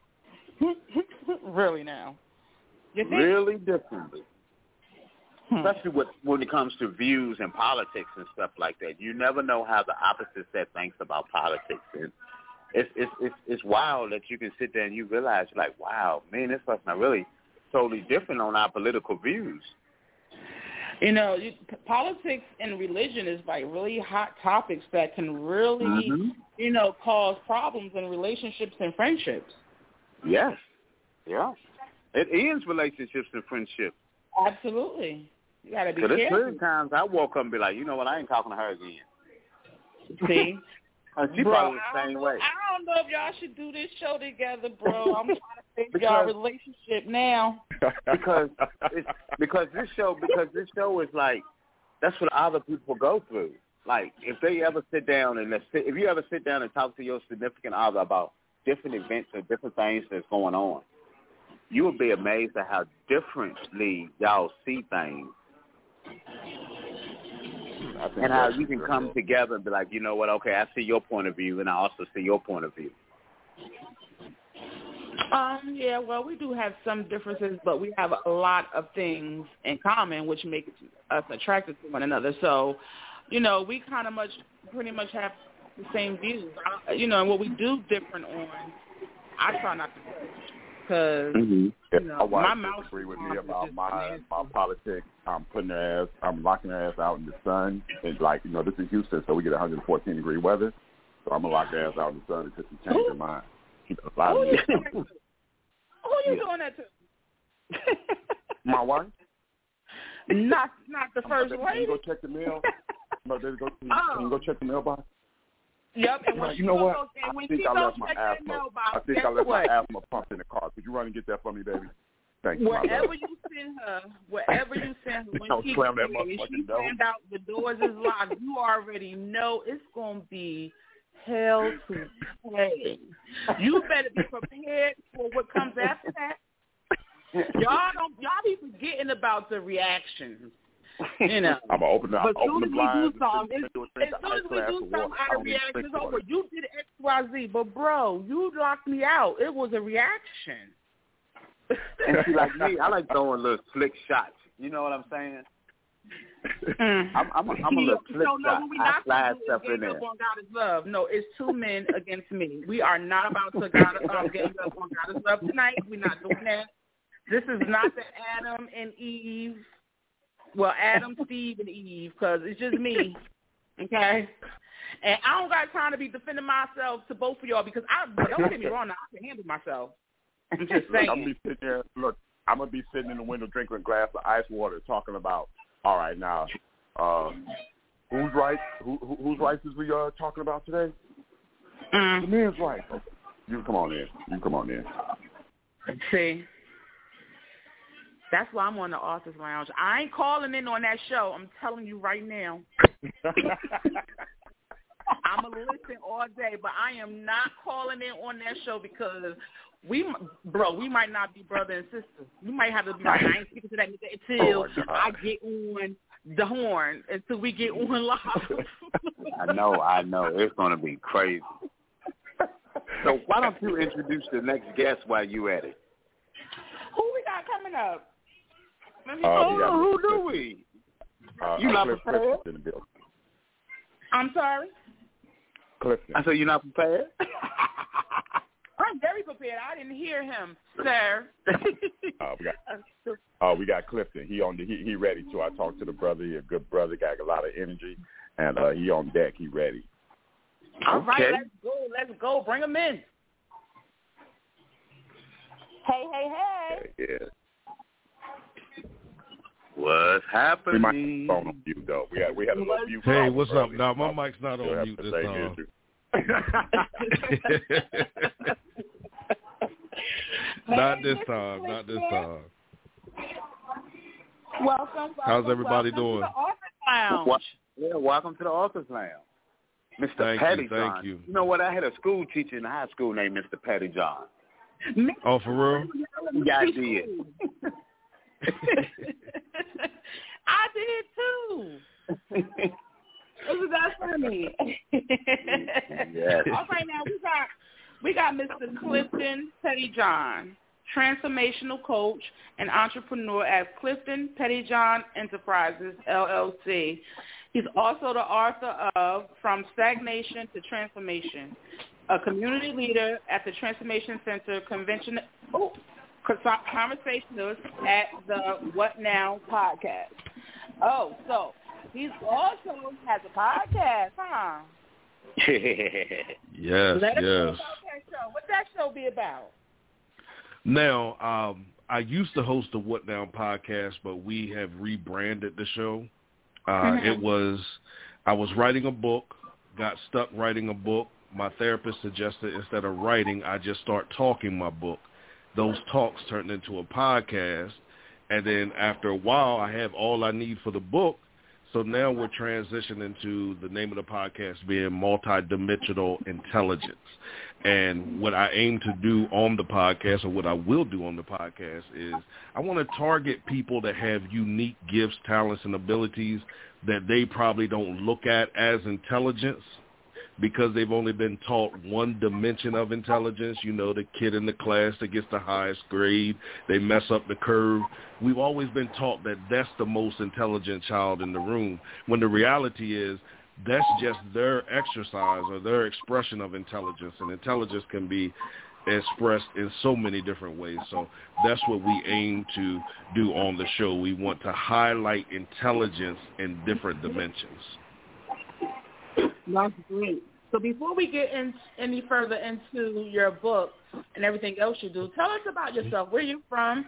Really now. You think? Really differently. Hmm. Especially with, when it comes to views and politics and stuff like that. You never know how the opposite set thinks about politics. And it's it's it's it's wild that you can sit there and you realize you're like, wow, man, this person are really totally different on our political views. You know, you, p- politics and religion is like really hot topics that can really, Mhm. you know, cause problems in relationships and friendships. Yes. Yeah. It ends relationships and friendships. Absolutely. You got to be Because there's careful. certain times I woke up and be like, you know what, I ain't talking to her again. See? And she Bro, probably was I the don't same know- way. I don't know if y'all should do this show together, bro. I'm trying to save y'all relationship now. Because it's, because this show because this show is like that's what other people go through. Like if they ever sit down and let's sit, if you ever sit down and talk to your significant other about different events or different things that's going on, you will be amazed at how differently y'all see things. And how you can come together and be like, you know what, okay, I see your point of view, and I also see your point of view. Um, yeah, well, we do have some differences, but we have a lot of things in common, which make us attracted to one another. So, you know, we kind of much, pretty much have the same views. I, you know, and what we do different on, I try not to say. Because, mm-hmm. you know, my wife my mouth disagree with me about my my politics. I'm putting her ass, I'm locking her ass out in the sun. And like, you know, this is Houston, so we get one hundred fourteen degree weather. So I'm gonna lock her ass out in the sun until she changes her mind. She does a lot Who of you, Who you yeah. doing that to? My wife? Not not the first lady. lady. Can you go check the mail? No, go, can, you, oh. can you go check the mailbox? Yep, and when you she know what? Goes, and when I think she I goes left my check asthma. that mailbox, I think I left what? my asthma pump in the car. Could you run and get that for me, baby? Thank you. Wherever you send her, wherever you send her, when she, slam that when she door. found out the doors is locked, you already know it's going to be hell to pay. You better be prepared for what comes after that. Y'all don't, y'all be forgetting about the reactions. You know, I'm gonna open the, but open the blinds. As soon as we do something, our reaction is over. You did X, Y, Z, but bro, you locked me out. It was a reaction. And see, like me, I like throwing little slick shots. You know what I'm saying? Mm. I'm, I'm, a, I'm a little slick so, no, shot. we I not slide do stuff in there. Up on God is love. No, it's two men against me. We are not about to God, um, gang up on God is love tonight. We're not doing that. This is not the Adam and Eve. Well, Adam, Steve, and Eve, because it's just me, okay? And I don't got time to be defending myself to both of y'all because I don't get me wrong, now, I can handle myself. I'm just saying. Look, I'm gonna be sitting there. Look, I'm gonna be sitting in the window drinking a glass of ice water, talking about. All right, now, uh, whose rights? Who, who, whose rights is we uh, talking about today? Mm. The men's rights. Okay. You come on in. You come on in. See. That's why I'm on the Authors Lounge. I ain't calling in on that show. I'm telling you right now. I'm going to listen all day, but I am not calling in on that show because we, bro, we might not be brother and sister. We might have to be like, I ain't speaking to that nigga until oh I get on the horn, until we get on live. I know, I know. It's going to be crazy. So why don't you introduce the next guest while you at it? Who we got coming up? Uh, oh, who do we? Uh, you uh, not Cliff, prepared? in the building. I'm sorry? Clifton. I said you're not prepared? I'm very prepared. I didn't hear him, sir. uh, we got, uh, we got Clifton. He on the, he, he ready. So I talked to the brother. He a good brother. Got a lot of energy, and uh, he on deck. He ready. All okay. right, let's go. Let's go. Bring him in. Hey, hey, hey. Yeah. What's happening? We might have a phone on mute, though. We had, we had a little mute. Hey, what's up? No, my mic's not on mute this time. Not this time. Not this time. Welcome. welcome How's everybody welcome doing? To the Authors Lounge. Yeah, welcome to the Authors Lounge. Mister Thank Petty you, John. thank you. You know what? I had a school teacher in high school named Mister Petty John. Oh, for real? Yeah, I did. I did too. Isn't that funny? Yes. All right, now we got we got Mister Clifton Pettyjohn, transformational coach and entrepreneur at Clifton Pettyjohn Enterprises L L C. He's also the author of From Stagnation to Transformation, a community leader at the Transformation Center Convention. Oh, conversationalist at the What Now podcast. Oh, so he also has a podcast, huh? Yes, Let us know yes. about that show. What that show be about? Now, um, I used to host the What Now podcast, but we have rebranded the show. Uh, Mm-hmm. It was, I was writing a book, got stuck writing a book. My therapist suggested instead of writing, I just start talking my book. those talks turned into a podcast. And then after a while, I have all I need for the book. So now we're transitioning to the name of the podcast being Multidimensional Intelligence. And what I aim to do on the podcast, or what I will do on the podcast, is I want to target people that have unique gifts, talents, and abilities that they probably don't look at as intelligence, because they've only been taught one dimension of intelligence. You know, the kid in the class that gets the highest grade, they mess up the curve. We've always been taught that that's the most intelligent child in the room, when the reality is that's just their exercise or their expression of intelligence, and intelligence can be expressed in so many different ways. So that's what we aim to do on the show. We want to highlight intelligence in different dimensions. That's great. So before we get in, any further into your book and everything else you do, tell us about yourself. Where are you from?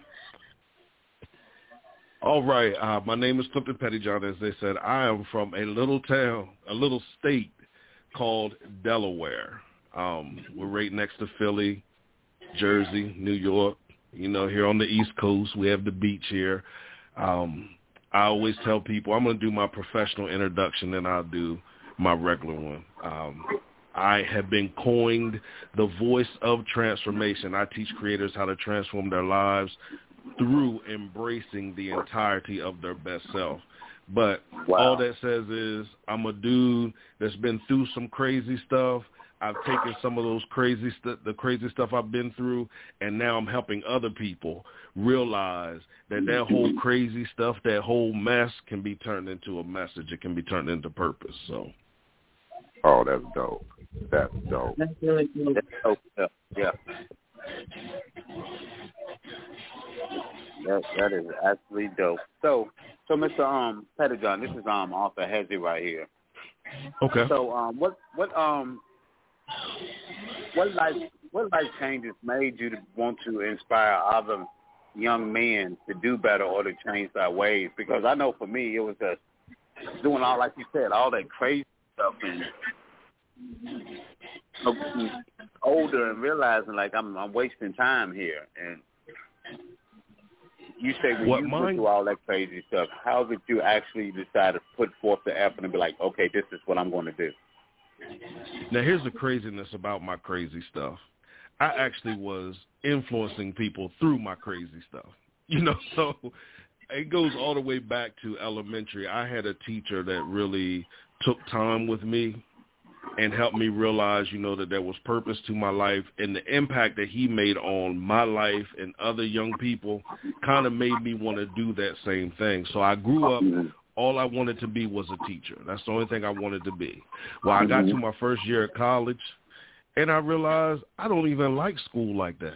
All right. Uh, my name is Clifton Pettyjohn. As they said, I am from a little town, a little state called Delaware. Um, we're right next to Philly, Jersey, New York. You know, here on the East Coast, we have the beach here. Um, I always tell people I'm going to do my professional introduction, and I'll do my regular one. Um, I have been coined the voice of transformation. I teach creators how to transform their lives through embracing the entirety of their best self. But wow. All that says is I'm a dude that's been through some crazy stuff. I've taken some of those crazy st- the crazy stuff I've been through, and now I'm helping other people realize that that whole crazy stuff, that whole mess can be turned into a message. It can be turned into purpose. So. Oh, that's dope. That's dope. That's really cool. That's dope. Yeah. yeah. That that is absolutely dope. So, so Mister Um Pettyjohn, this is um Arthur Hezzy right here. Okay. So, um, what what um what life what life changes made you to want to inspire other young men to do better or to change their ways? Because I know for me, it was just doing all, like you said, all that crazy stuff, and older and realizing like I'm I'm wasting time here. And you say when what you mine? went through all that crazy stuff, how did you actually decide to put forth the effort and be like, okay, this is what I'm going to do? Now, here's the craziness about my crazy stuff. I actually was influencing people through my crazy stuff. You know, so it goes all the way back to elementary. I had a teacher that really took time with me and helped me realize, you know, that there was purpose to my life, and the impact that he made on my life and other young people kind of made me want to do that same thing. So I grew up, all I wanted to be was a teacher. That's the only thing I wanted to be. Well, I got to my first year at college, and I realized I don't even like school like that.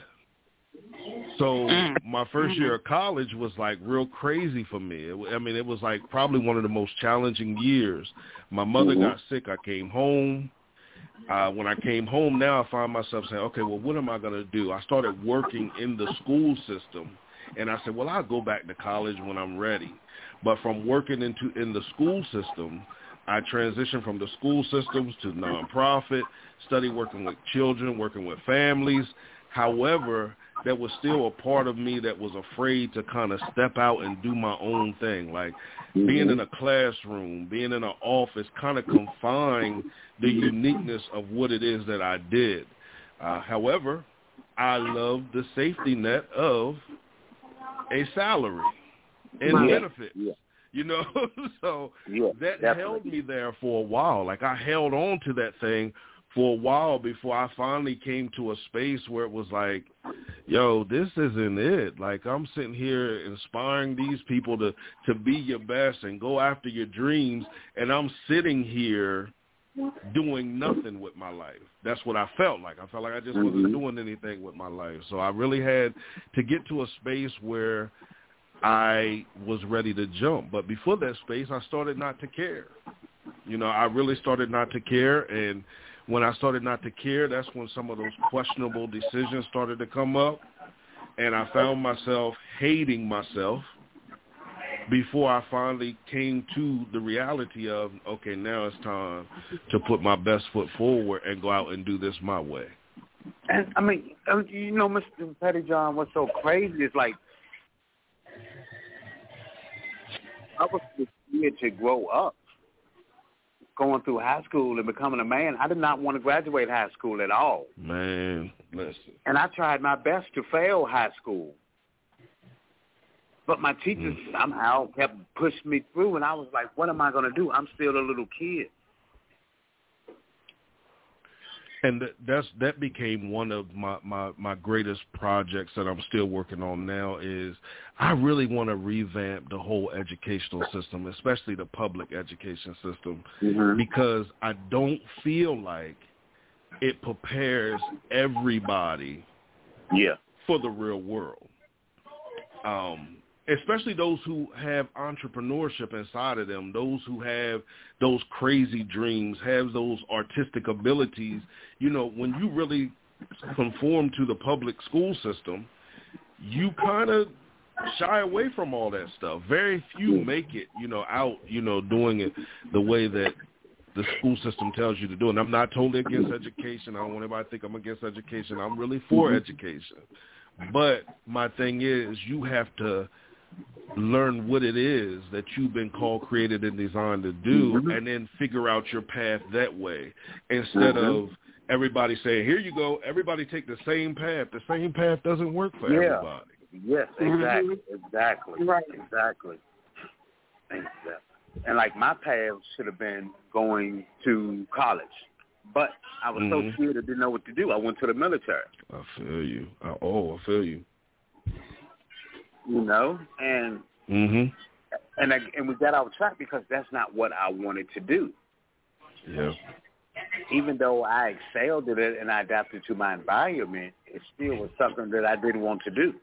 So my first year of college was like real crazy for me. It, I mean, it was like probably one of the most challenging years. My mother got sick. I came home. Uh, when I came home, now I find myself saying, okay, well, what am I going to do? I started working in the school system, and I said, well, I'll go back to college when I'm ready. But from working into in the school system, I transitioned from the school systems to nonprofit, study working with children, working with families. However, there was still a part of me that was afraid to kind of step out and do my own thing. Like mm-hmm. being in a classroom, being in an office kind of confined the uniqueness of what it is that I did. Uh, however, I loved the safety net of a salary and yeah. benefits. Yeah. You know, so yeah, that definitely. held me there for a while. Like I held on to that thing for a while before I finally came to a space where it was like, yo, this isn't it. Like I'm sitting here inspiring these people to, to be your best and go after your dreams, and I'm sitting here doing nothing with my life. That's what I felt like. I felt like I just mm-hmm. wasn't doing anything with my life. So I really had to get to a space where I was ready to jump. But before that space, I started not to care. You know, I really started not to care, and when I started not to care, that's when some of those questionable decisions started to come up, and I found myself hating myself before I finally came to the reality of, okay, now it's time to put my best foot forward and go out and do this my way. And, I mean, you know, Mister Pettyjohn, what's so crazy is, like, I was scared to grow up. Going through high school and becoming a man, I did not want to graduate high school at all. Man, listen. And I tried my best to fail high school. But my teachers mm. somehow kept pushing me through, and I was like, what am I going to do? I'm still a little kid. And that's that became one of my, my, my greatest projects that I'm still working on now is I really want to revamp the whole educational system, especially the public education system, mm-hmm. because I don't feel like it prepares everybody yeah. for the real world. Um Especially those who have entrepreneurship inside of them, those who have those crazy dreams, have those artistic abilities. You know, when you really conform to the public school system, you kind of shy away from all that stuff. Very few make it, you know, out, you know, doing it the way that the school system tells you to do it. And I'm not totally against education. I don't want anybody to think I'm against education. I'm really for mm-hmm. education. But my thing is you have to learn what it is that you've been called, created, and designed to do, mm-hmm. and then figure out your path that way instead mm-hmm. of everybody saying, here you go, everybody take the same path. The same path doesn't work for yeah. everybody. Yes, exactly, exactly, right. exactly. And like my path should have been going to college, but I was mm-hmm. so scared I didn't know what to do. I went to the military. I feel you. I, oh, I feel you. You know, and mm-hmm. and I, and we got off track because that's not what I wanted to do. Yeah. Even though I excelled at it and I adapted to my environment, it still was something that I didn't want to do.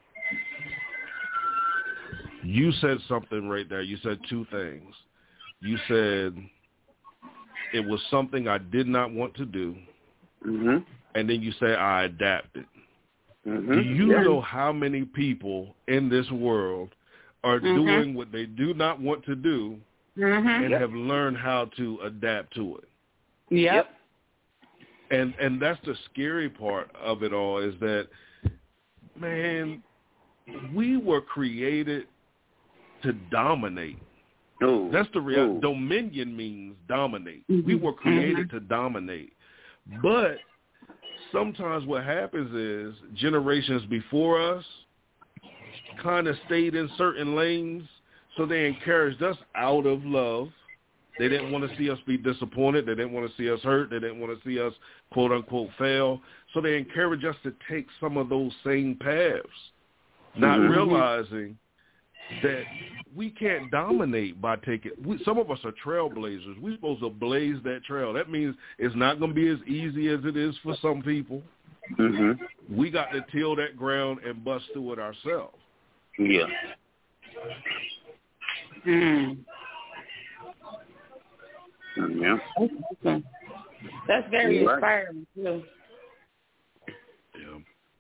You said something right there. You said two things. You said it was something I did not want to do, mm-hmm. and then you said I adapted. Mm-hmm. Do you yeah. know how many people in this world are mm-hmm. doing what they do not want to do mm-hmm. and yep. have learned how to adapt to it? Yep. And and that's the scary part of it all is that, man, we were created to dominate. Ooh. That's the reality. Ooh. Dominion means dominate. Mm-hmm. We were created mm-hmm. to dominate. But sometimes what happens is generations before us kind of stayed in certain lanes, so they encouraged us out of love. They didn't want to see us be disappointed. They didn't want to see us hurt. They didn't want to see us, quote, unquote, fail. So they encouraged us to take some of those same paths, not mm-hmm. realizing that we can't dominate by taking we, – some of us are trailblazers. We're supposed to blaze that trail. That means it's not going to be as easy as it is for some people. Mm-hmm. We got to till that ground and bust through it ourselves. Yeah. Mm. Yeah. Okay. That's very You're inspiring, right. too. Yeah.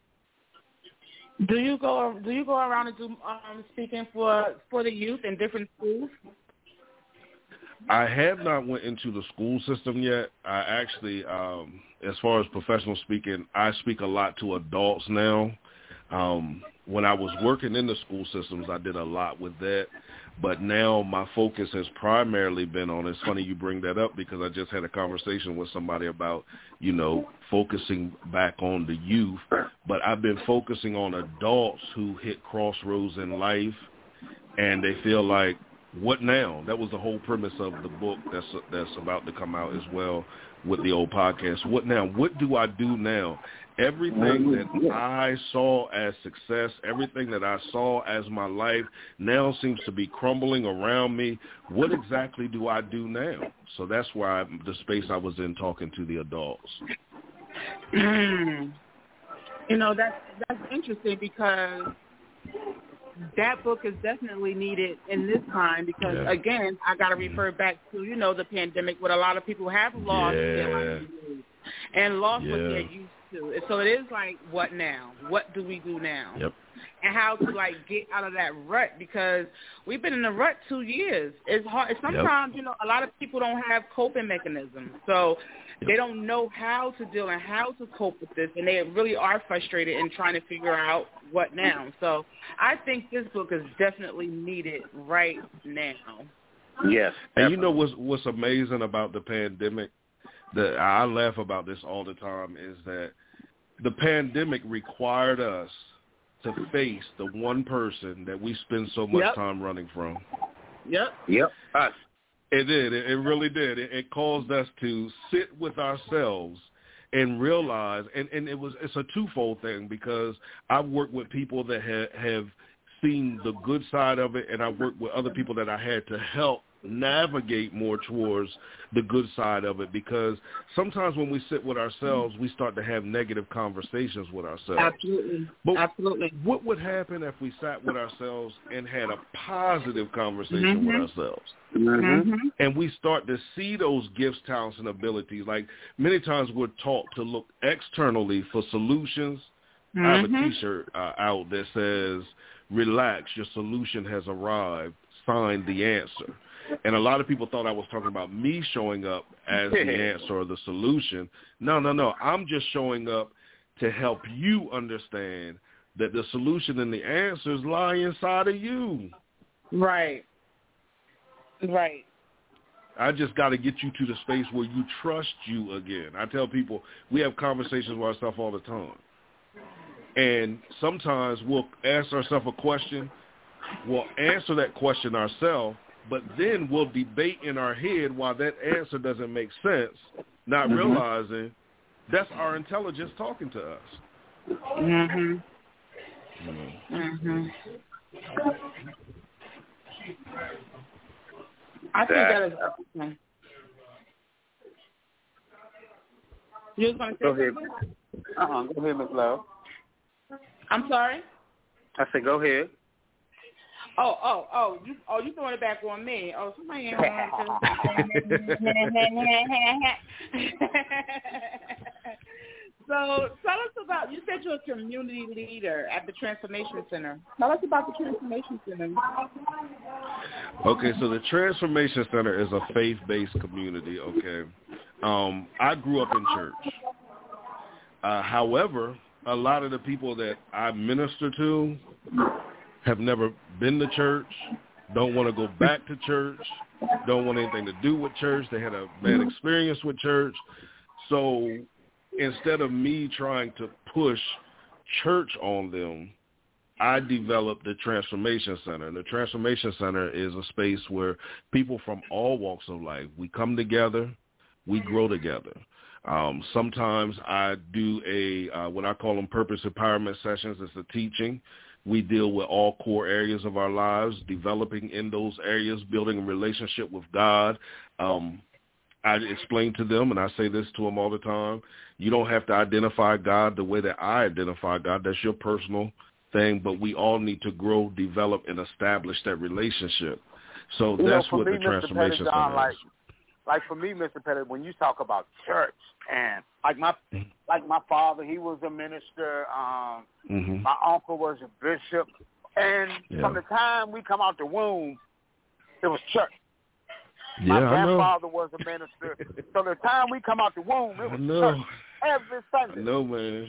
Do you go do you go around and do um, speaking for, for the youth in different schools? I have not went into the school system yet. I actually, um, as far as professional speaking, I speak a lot to adults now. Um, when I was working in the school systems, I did a lot with that. But now my focus has primarily been on, it's funny you bring that up because I just had a conversation with somebody about, you know, focusing back on the youth. But I've been focusing on adults who hit crossroads in life and they feel like, what now? That was the whole premise of the book that's that's about to come out as well with the old podcast. What now? What do I do now? Everything that I saw as success, everything that I saw as my life now seems to be crumbling around me. What exactly do I do now? So that's why I'm, the space I was in talking to the adults. Mm. You know, that's, that's interesting because that book is definitely needed in this time because, yeah. again, I got to refer back to, you know, the pandemic where a lot of people have lost yeah. their lives and lost yeah. what they're used to. So it is like, what now? What do we do now? Yep. and how to like get out of that rut, because we've been in the rut two years. It's hard. Sometimes yep. you know, a lot of people don't have coping mechanisms, so yep. they don't know how to deal and how to cope with this, and they really are frustrated and trying to figure out what now. So I think this book is definitely needed right now. Yes, and you know what's what's amazing about the pandemic? That I laugh about this all the time is that the pandemic required us to face the one person that we spend so much yep. time running from. Yep. Yep. Us. It did. It, it really did. It, it caused us to sit with ourselves and realize, and, and it was it's a twofold thing, because I've worked with people that ha, have seen the good side of it, and I've worked with other people that I had to help navigate more towards the good side of it, because sometimes when we sit with ourselves, we start to have negative conversations with ourselves. Absolutely. But Absolutely. What would happen if we sat with ourselves and had a positive conversation mm-hmm. with ourselves? Mm-hmm. And we start to see those gifts, talents, and abilities. Like many times we're taught to look externally for solutions. Mm-hmm. I have a T-shirt uh, out that says, "Relax, your solution has arrived. Find the answer." And a lot of people thought I was talking about me showing up as the answer or the solution. No, no, no. I'm just showing up to help you understand that the solution and the answers lie inside of you. Right. Right. I just got to get you to the space where you trust you again. I tell people we have conversations with ourselves all the time. And sometimes we'll ask ourselves a question. We'll answer that question ourselves. But then we'll debate in our head why that answer doesn't make sense, not mm-hmm. realizing that's our intelligence talking to us. Mhm. Mhm. I think that is okay. You was going to say go ahead. something? Uh-uh. Go ahead, Miz Love. I'm sorry? I said go ahead. Oh, oh, oh, you oh you throwing it back on me. Oh, somebody ain't want So tell us about, you said you're a community leader at the Transformation Center. Tell us about the Transformation Center. Okay, so the Transformation Center is a faith-based community, okay? Um, I grew up in church. Uh, however, a lot of the people that I minister to have never been to church, don't want to go back to church, don't want anything to do with church. They had a bad experience with church. So instead of me trying to push church on them, I developed the Transformation Center. And the Transformation Center is a space where people from all walks of life, we come together, we grow together. Um, sometimes I do a uh, what I call them purpose empowerment sessions. It's a teaching. We deal with all core areas of our lives, developing in those areas, building a relationship with God. Um, I explain to them, and I say this to them all the time, you don't have to identify God the way that I identify God. That's your personal thing, but we all need to grow, develop, and establish that relationship. So you that's know, what me, the Transformation Pettijohn, Center like, is. Like for me, Mister Pettit, when you talk about church, and like my like my father, he was a minister. Um, mm-hmm. My uncle was a bishop, and yeah. from the time we come out the womb, it was church. Yeah, my I grandfather know. was a minister. So the time we come out the womb, it was I know. church every Sunday. I know, man.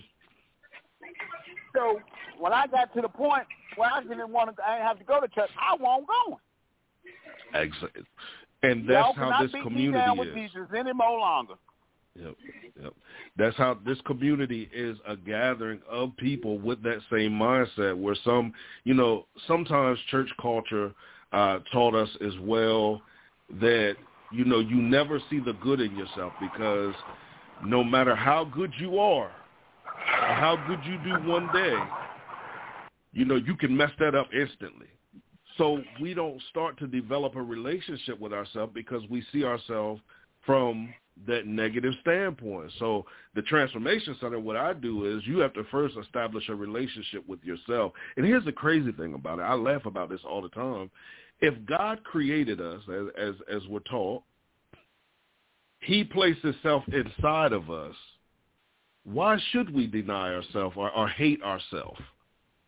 So when I got to the point where I didn't want to, I didn't have to go to church, I won't go. Exactly. And that's Y'all how this beat community me down is. with Jesus any more longer. Yep, yep. That's how this community is, a gathering of people with that same mindset where some, you know, sometimes church culture uh, taught us as well that, you know, you never see the good in yourself because no matter how good you are or how good you do one day, you know, you can mess that up instantly. So we don't start to develop a relationship with ourselves because we see ourselves from that negative standpoint. So the Transformation Center, what I do is you have to first establish a relationship with yourself. And here's the crazy thing about it. I laugh about this all the time. If God created us, as as, as we're taught, he placed himself inside of us. Why should we deny ourselves or, or hate ourselves?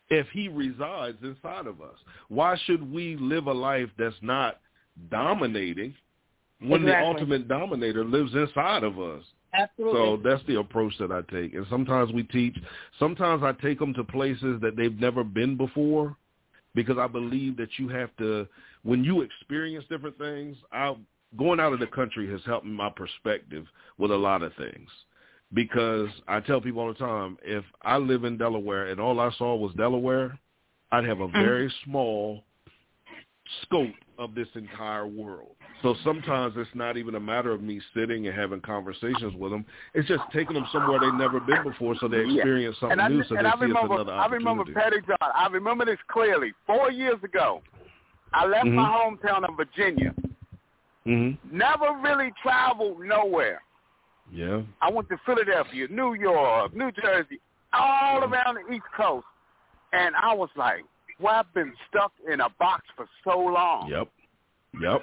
if he resides inside of us? Why should we live a life that's not dominating when exactly. the ultimate dominator lives inside of us? Absolutely. So that's the approach that I take. And sometimes we teach, sometimes I take them to places that they've never been before, because I believe that you have to, when you experience different things, I, going out of the country has helped my perspective with a lot of things. Because I tell people all the time, if I live in Delaware and all I saw was Delaware, I'd have a very mm-hmm. small scope of this entire world. So sometimes it's not even a matter of me sitting and having conversations with them. It's just taking them somewhere they've never been before, so they experience yeah. something and new, I, so and they I see remember, it's another I remember opportunity. Petty John. I remember this clearly. Four years ago, I left mm-hmm. my hometown of Virginia. Mm-hmm. Never really traveled nowhere. Yeah. I went to Philadelphia, New York, New Jersey, all mm-hmm. around the East Coast. And I was like, well, I've been stuck in a box for so long. Yep. Yep.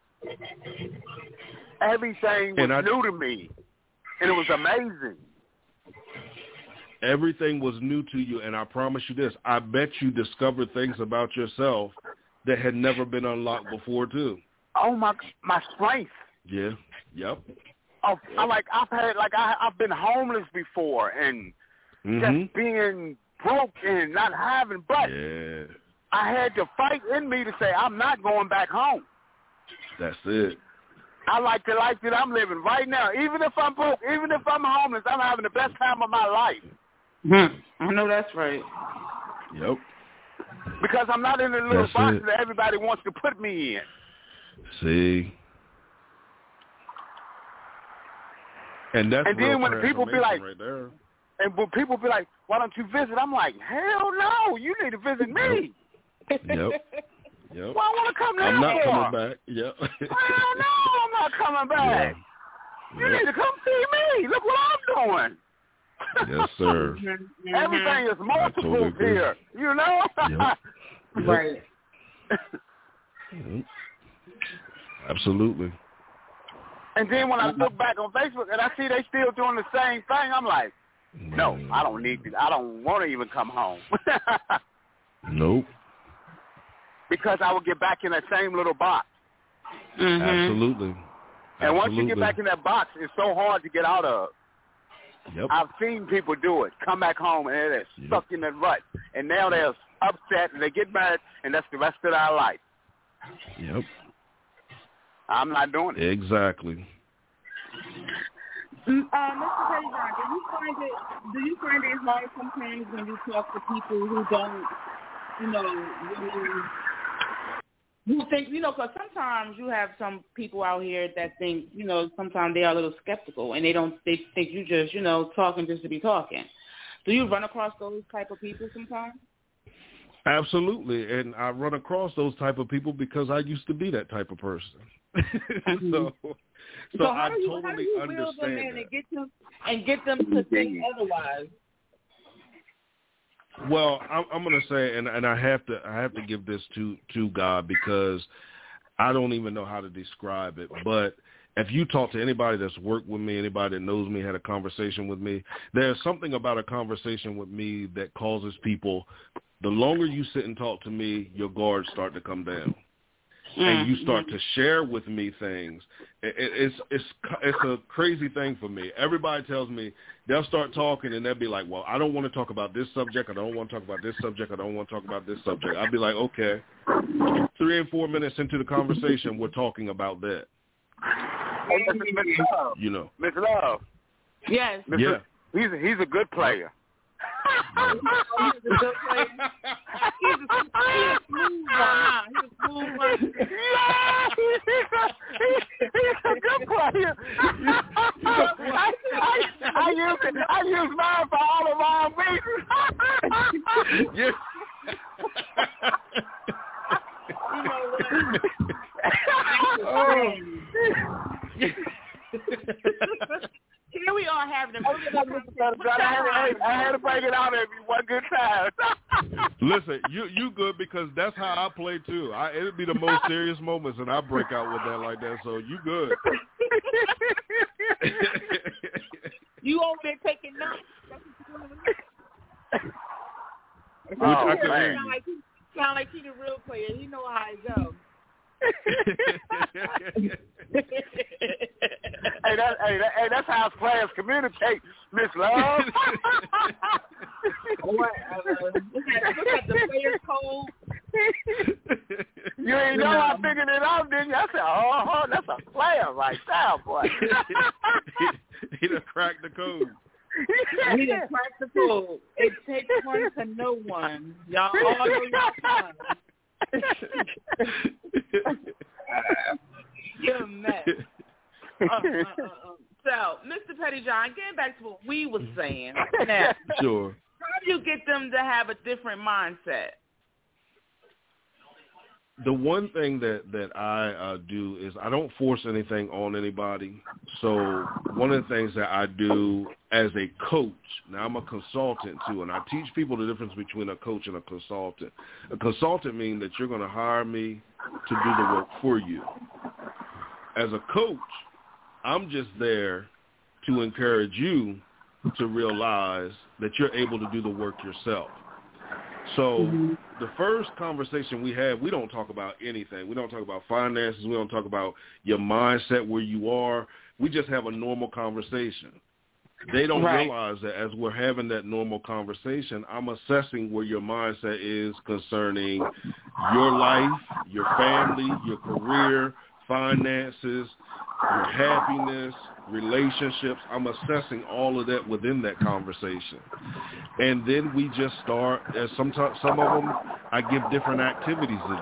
Everything was I, new to me, and it was amazing. Everything was new to you, and I promise you this, I bet you discovered things about yourself that had never been unlocked before, too. Oh, my my strength. Yeah. Yep. Oh, I, like, I've had, like, I, I've been homeless before, and mm-hmm. just being broke and not having, but yeah. I had to fight in me to say, I'm not going back home. That's it. I like the life that I'm living right now. Even if I'm broke, even if I'm homeless, I'm having the best time of my life. Hmm. I know that's right. Yep. Because I'm not in the little that's box it. that everybody wants to put me in. See? And that's and then when the people be like, right there. And when people be like, why don't you visit? I'm like, hell no, you need to visit me. Yep. Yep. Yep. Well, I want to come down I'm not here. coming back. Yep. Hell no, I'm not coming back. Yeah. You yep. need to come see me. Look what I'm doing. Yes, sir. Everything is multiple totally here. You know? Yep. Yep. Right. Yep. Absolutely. And then when I look back on Facebook and I see they still doing the same thing, I'm like, no, I don't need to. I don't want to even come home. Nope. Because I would get back in that same little box. Mm-hmm. Absolutely. And Absolutely. once you get back in that box, it's so hard to get out of. Yep. I've seen people do it, come back home, and they're yep. stuck in that rut. And now they're upset, and they get married, and that's the rest of their life. Yep. I'm not doing it. Exactly. Uh, Mister Petty John, do you find it? Do you find it hard sometimes when you talk to people who don't, you know, really, who think, you know, because sometimes you have some people out here that think, you know, sometimes they are a little skeptical and they don't, they think you just, you know, talking just to be talking. Do you run across those type of people sometimes? Absolutely, and I run across those type of people because I used to be that type of person. so, so, so I do you, totally how do you understand them that. And get them and get them to think otherwise. Well, I'm, I'm going to say, and, and I have to, I have to give this to to God because I don't even know how to describe it. But if you talk to anybody that's worked with me, anybody that knows me, had a conversation with me, there's something about a conversation with me that causes people. The longer you sit and talk to me, your guards start to come down, mm-hmm. and you start to share with me things. It, it, it's it's it's a crazy thing for me. Everybody tells me they'll start talking and they'll be like, "Well, I don't want to talk about this subject. I don't want to talk about this subject. I don't want to talk about this subject." I'll be like, "Okay." Three and four minutes into the conversation, we're talking about that. Miss Love. You know, Miss Love. Yes. Yeah. He's a, he's a good player. He's a good player. He's a, he's a smooth one. He's a smooth one. Yeah, he's a, he's a good player. I, I, I use it. I use mine for all of my beats. Yeah. You know what? Oh. Here we are having a good I, I had to break it out every one good time. Listen, you you good because that's how I play too. I it'd be the most serious moments and I break out with that like that. So you good. You over there taking notes. Which Oh, I could man. hear Sound you. like he, sound like he the real player. He know how it go. Hey, that, hey, that, hey, that's how players communicate, Miss Love. What? Uh, look at the player code. You ain't know I figured it out, didn't you? I said, oh, that's a player right there, boy. he, he done cracked the code. We done cracked the code. It takes one to know one. Y'all all know y'all son. You're a mess. Uh, uh, uh, uh. So, Mister Pettyjohn, getting back to what we was saying. Now, Sure. how do you get them to have a different mindset? The one thing that, that I uh, do is I don't force anything on anybody. So one of the things that I do as a coach, now I'm a consultant too, and I teach people the difference between a coach and a consultant. A consultant means that you're going to hire me to do the work for you. As a coach, I'm just there to encourage you to realize that you're able to do the work yourself. So mm-hmm. the first conversation we have, we don't talk about anything. We don't talk about finances. We don't talk about your mindset, where you are. We just have a normal conversation. They don't right. realize that as we're having that normal conversation, I'm assessing where your mindset is concerning your life, your family, your career, finances, your happiness, relationships. I'm assessing all of that within that conversation. And then we just start, as sometimes, some of them I give different activities to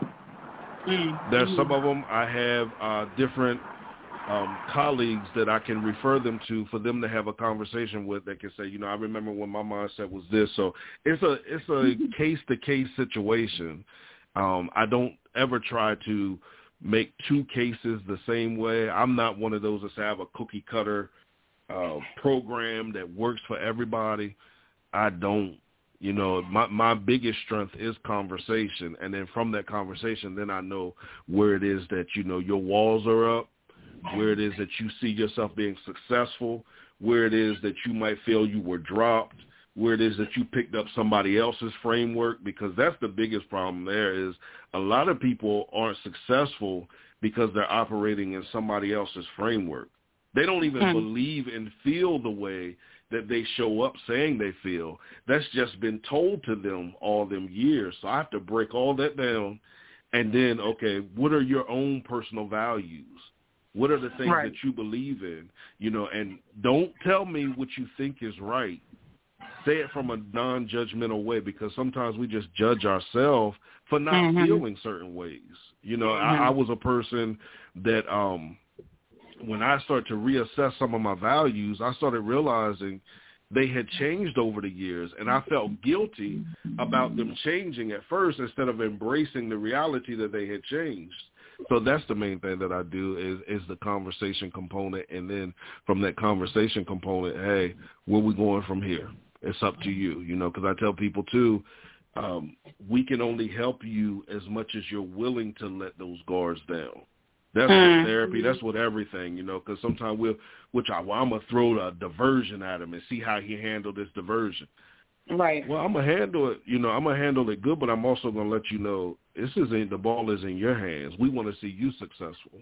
do. Mm-hmm. There's some of them I have uh, different um, colleagues that I can refer them to for them to have a conversation with that can say, you know, I remember when my mindset was this. So it's a it's a case-to-case situation. Um, I don't ever try to make two cases the same way. I'm not one of those that say I have a cookie cutter uh, program that works for everybody. I don't. You know, my my biggest strength is conversation, and then from that conversation, then I know where it is that, you know, your walls are up, where it is that you see yourself being successful, where it is that you might feel you were dropped, where it is that you picked up somebody else's framework, because that's the biggest problem there is a lot of people aren't successful because they're operating in somebody else's framework. They don't even mm. believe and feel the way that they show up saying they feel. That's just been told to them all them years. So I have to break all that down and then, okay, what are your own personal values? What are the things right. that you believe in? You know, and don't tell me what you think is right. Say it from a non-judgmental way, because sometimes we just judge ourselves for not mm-hmm. feeling certain ways. You know, mm-hmm. I, I was a person that um, when I started to reassess some of my values, I started realizing they had changed over the years, and I felt guilty about them changing at first instead of embracing the reality that they had changed. So that's the main thing that I do is, is the conversation component, and then from that conversation component, hey, where we going from here? It's up to you, you know, because I tell people, too, um, we can only help you as much as you're willing to let those guards down. That's mm. with therapy. That's with everything, you know, because sometimes we'll, which I, well, I'm going to throw a diversion at him and see how he handled this diversion. Right. Well, I'm going to handle it, you know, I'm going to handle it good, but I'm also going to let you know this isn't, the ball is in your hands. We want to see you successful.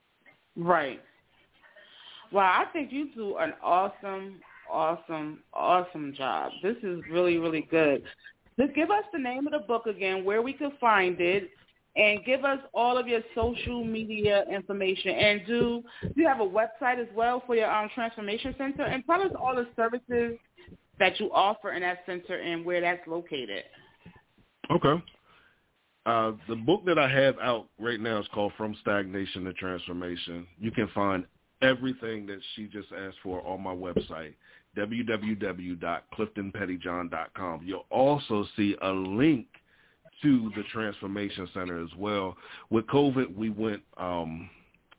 Right. Well, I think you do an awesome Awesome, awesome job. This is really, really good. Just give us the name of the book again, where we can find it, and give us all of your social media information. And do, do you have a website as well for your um, Transformation Center? And tell us all the services that you offer in that center and where that's located. Okay. Uh, the book that I have out right now is called From Stagnation to Transformation. You can find everything that she just asked for on my website, w w w dot clifton pettyjohn dot com. You'll also see a link to the Transformation Center as well. With COVID, we went, um,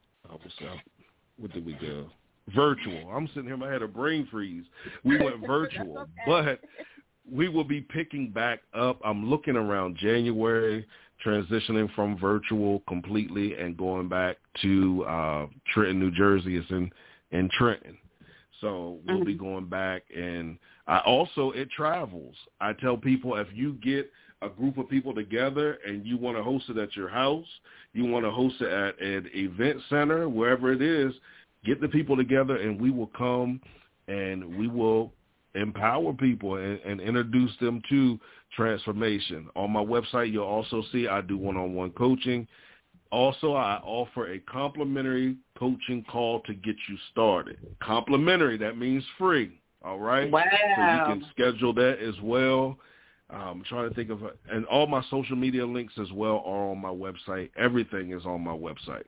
what did we go? Virtual. I'm sitting here, I had a brain freeze. We went virtual, okay. But we will be picking back up. I'm looking around January, transitioning from virtual completely and going back to uh, Trenton, New Jersey. It's in, in Trenton. So we'll mm-hmm. be going back, and I also, it travels. I tell people if you get a group of people together and you want to host it at your house, you want to host it at an event center, wherever it is, get the people together and we will come and we will empower people and, and introduce them to transformation. On my website, you'll also see I do one-on-one coaching. Also, I offer a complimentary coaching call to get you started. Complimentary, that means free, all right? Wow. So you can schedule that as well. I'm trying to think of, and all my social media links as well are on my website. Everything is on my website.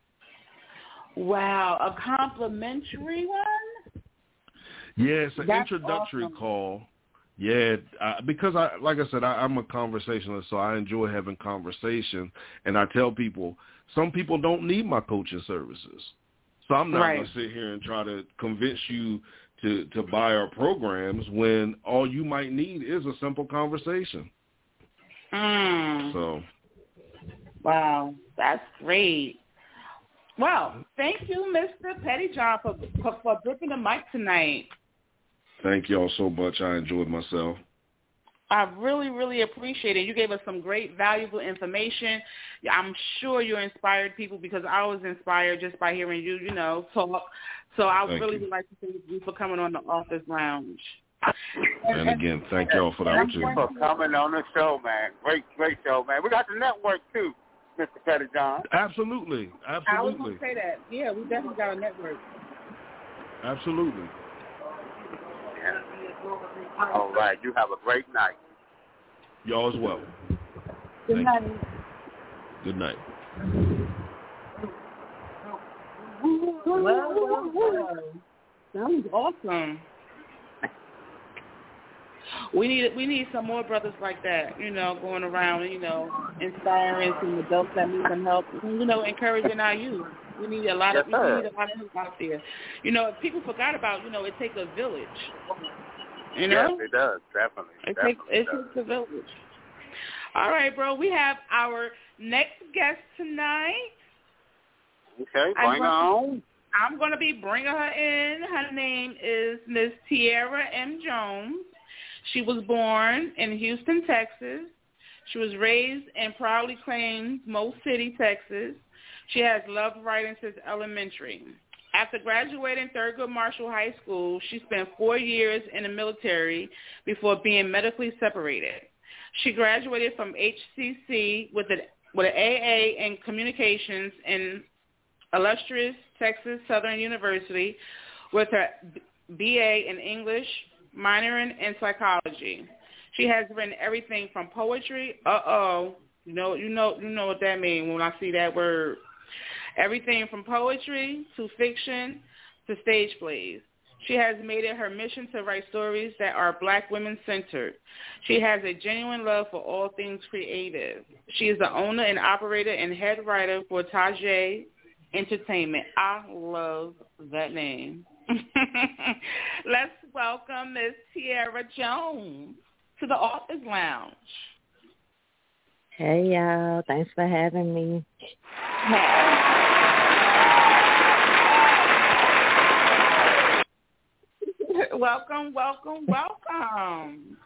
Wow, a complimentary one? Yeah, it's an That's introductory awesome. call. Yeah, I, because I, like I said, I, I'm a conversationalist, so I enjoy having conversation. And I tell people, some people don't need my coaching services, so I'm not Right. going to sit here and try to convince you to to buy our programs when all you might need is a simple conversation. Mm. So, wow, that's great. Well, thank you, Mister Pettyjohn, for, for for gripping the mic tonight. thank y'all so much. I enjoyed myself. I really, really appreciate it. You gave us some great, valuable information. I'm sure you inspired people because I was inspired just by hearing you, you know, talk. So I Thank really you. would like to thank you for coming on the Office Lounge. And again, thank y'all for the Thank you opportunity. for coming on the show, man. Great, great show, man. We got the network, too, Mister Pettyjohn. Absolutely, I was absolutely, going to say that. Yeah, we definitely got a network. absolutely. Yeah. All right. You have a great night. Y'all as well. Good Thank night. you. Good night. Well, well, well. That was awesome. We need we need some more brothers like that, you know, going around, you know, inspiring some adults that need some help, you know, encouraging our youth. We need a lot of Yes, sir. we need a lot of help out there. You know, people forgot about, you know, it takes a village. You know? Yes, it does. Definitely. It Definitely takes it does. takes a village. All right, bro. We have our next guest tonight. Okay, I'm bring her gonna- on. I'm going to be bringing her in. Her name is Miss Tierra M. Jones. She was born in Houston, Texas. She was raised and proudly claims Mo City, Texas. She has loved writing since elementary. After graduating Thurgood Marshall High School, she spent four years in the military before being medically separated. She graduated from H C C with an with an A A in communications in illustrious Texas Southern University with her B A in English, minoring in psychology. She has written everything from poetry, uh-oh, you know, you know, you know what that means when I see that word. Everything from poetry to fiction to stage plays. She has made it her mission to write stories that are black women-centered. She has a genuine love for all things creative. She is the owner and operator and head writer for Tajay Entertainment. I love that name. Let's welcome Miss Tierra Jones to the Office Lounge. Hey, y'all. Thanks for having me. Welcome, welcome, welcome.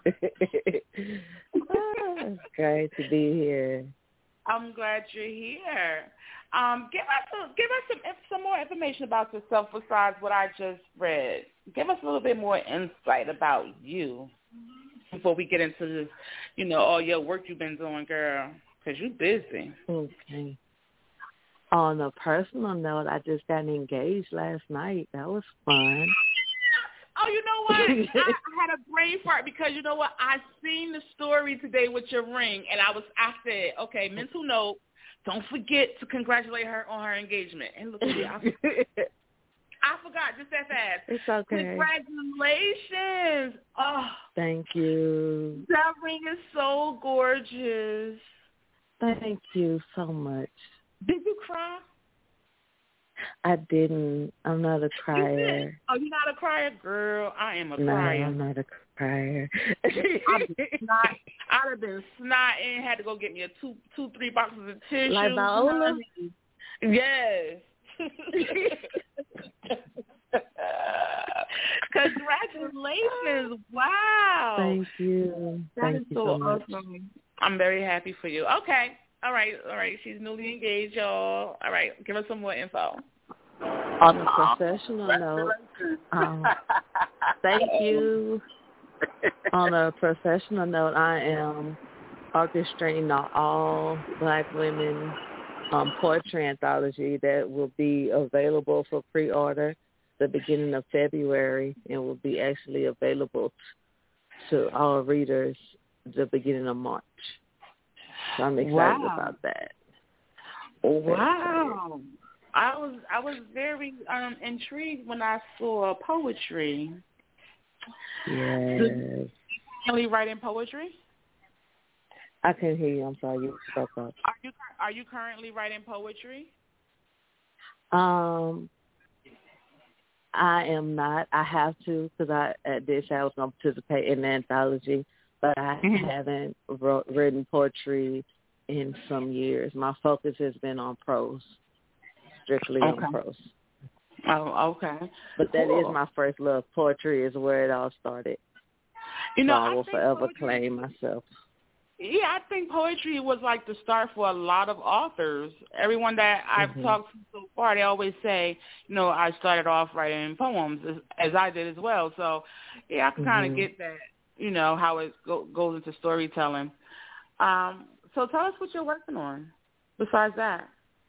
It's great to be here. I'm glad you're here. Um, give us a, give us some some more information about yourself besides what I just read. Give us a little bit more insight about you before we get into this, you know, all your work you've been doing, girl, because you're busy. Okay. On a personal note, I just got engaged last night. That was fun. Oh, you know what? I, I had a brain fart because, you know what? I seen the story today with your ring, and I was I said, okay, mental note, don't forget to congratulate her on her engagement. And look at me. I, I forgot just that fast. It's okay. Congratulations. Oh, thank you. That ring is so gorgeous. Thank you so much. Did you cry? I didn't. I'm not a crier. Oh, you're not a crier? Girl, I am a no, crier. I'm not a crier. I'd, snot, I'd have been snotting, had to go get me a two, two, three boxes of tissue. Like Viola? Yes. Congratulations. Wow. Thank you. That Thank is you so, so much. awesome. I'm very happy for you. Okay. All right. All right. She's newly engaged, y'all. All right. Give us some more info. On a professional note, um, thank you. On a professional note, I am orchestrating the all Black women um, poetry anthology that will be available for pre-order the beginning of February and will be actually available to all readers the beginning of March. So I'm excited Wow. about that. Wow. I was I was very um, intrigued when I saw poetry. Yes. So you currently writing poetry? I can hear you. I'm sorry. You spoke up. Are you are you currently writing poetry? Um, I am not. I have to because I at this I was going to participate in the anthology, but I Mm-hmm. haven't wrote, written poetry in some years. My focus has been on prose, strictly Okay. on prose. Oh, okay. But that Cool. is my first love. Poetry is where it all started. You know, so I I will think forever poetry, claim myself. Yeah, I think poetry was like the start for a lot of authors. Everyone that I've Mm-hmm. talked to so far, they always say, you know, I started off writing poems as, as I did as well. So, yeah, I can kind of Mm-hmm. get that, you know, how it go, goes into storytelling. Um, so tell us what you're working on besides that.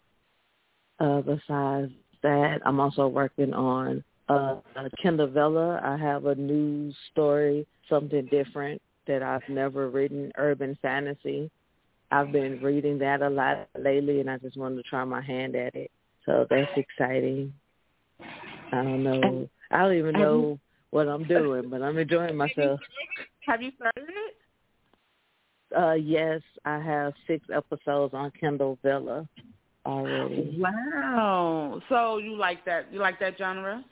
Uh, besides that, I'm also working on uh, Kindle Vella. I have a new story, something different that I've never written, urban fantasy. I've been reading that a lot lately, and I just wanted to try my hand at it. So that's exciting. I don't know. I don't even know what I'm doing, but I'm enjoying myself. Have you started it? Uh, yes, I have six episodes on Kindle Vella already. Wow. So you like that? You like that genre?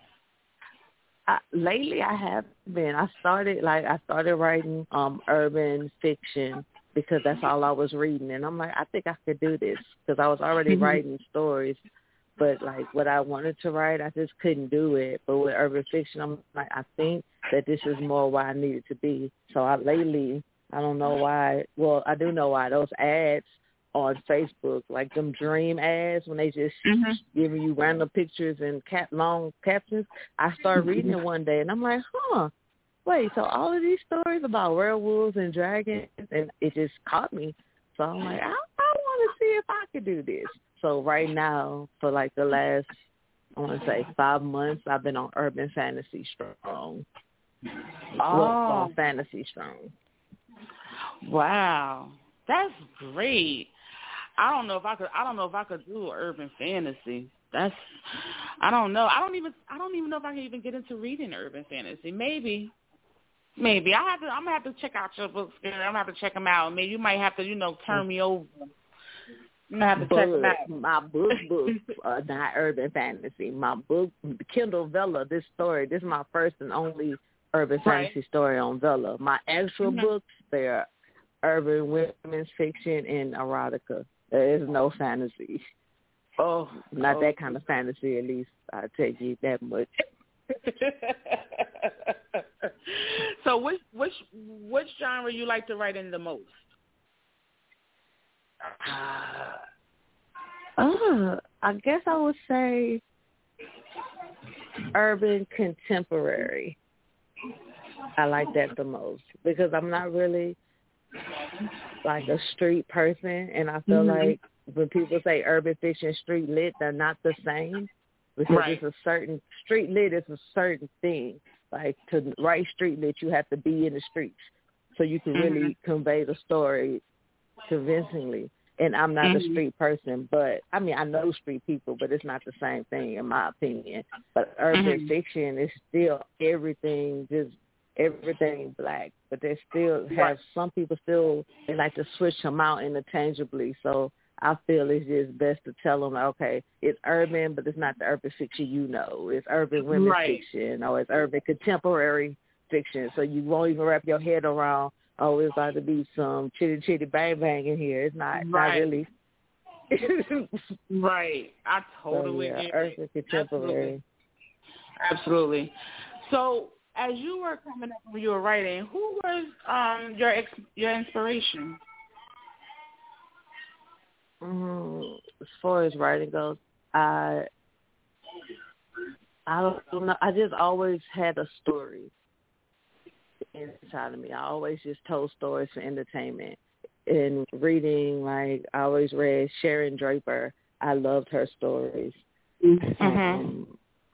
I, lately, I have been. I started like I started writing um urban fiction because that's all I was reading, and I'm like, I think I could do this because I was already Mm-hmm. writing stories, but like what I wanted to write, I just couldn't do it. But with urban fiction, I'm like, I think that this is more where I needed to be. So I lately, I don't know why. Well, I do know why. Those ads on Facebook, like them dream ads when they just Mm-hmm. giving you random pictures and cap long captions. I started reading it one day and I'm like, huh, wait, so all of these stories about werewolves and dragons, and it just caught me. So I'm like, I, I want to see if I could do this. So right now, for like the last, I want to say five months, I've been on Urban Fantasy Strong. Oh. Well, on Fantasy Strong. Wow, that's great. I don't know if I could. I don't know if I could do urban fantasy. That's. I don't know. I don't even. I don't even know if I can even get into reading urban fantasy. Maybe. Maybe I have to. I'm gonna have to check out your books. I'm gonna have to check them out. Maybe you might have to, you know, turn me over. I'm gonna have to But check them out. my book books are not urban fantasy. My book, Kindle Vella, this story, this is my first and only urban Right. fantasy story on Vella. My actual Mhm. books, they're urban women's fiction and erotica. There is no fantasy. Oh, Not oh. that kind of fantasy, at least. I tell you that much. So which which which genre you like to write in the most? Uh, I guess I would say urban contemporary. I like that the most because I'm not really like a street person, and I feel Mm-hmm. like when people say urban fiction, street lit, they're not the same because Right. it's a certain street lit is a certain thing. Like to write street lit, you have to be in the streets so you can really Mm-hmm. convey the story convincingly. And I'm not Mm-hmm. a street person, but I mean I know street people, but it's not the same thing in my opinion. But urban Mm-hmm. fiction is still everything, just everything black, but they still have some people still they like to switch them out interchangeably. So I feel it's just best to tell them, okay, it's urban, but it's not the urban fiction you know. It's urban women's Right. fiction, or it's urban contemporary fiction. So you won't even wrap your head around, oh, it's about to be some chitty chitty bang bang in here. It's not, Right. not really. Right. I totally so, yeah, get it. urban contemporary. Absolutely. Absolutely. So, as you were coming up when you were writing, who was um your ex- your inspiration? Mm, as far as writing goes, I I don't know. I just always had a story inside of me. I always just told stories for entertainment. In reading, like I always read Sharon Draper. I loved her stories. Mm-hmm. Um,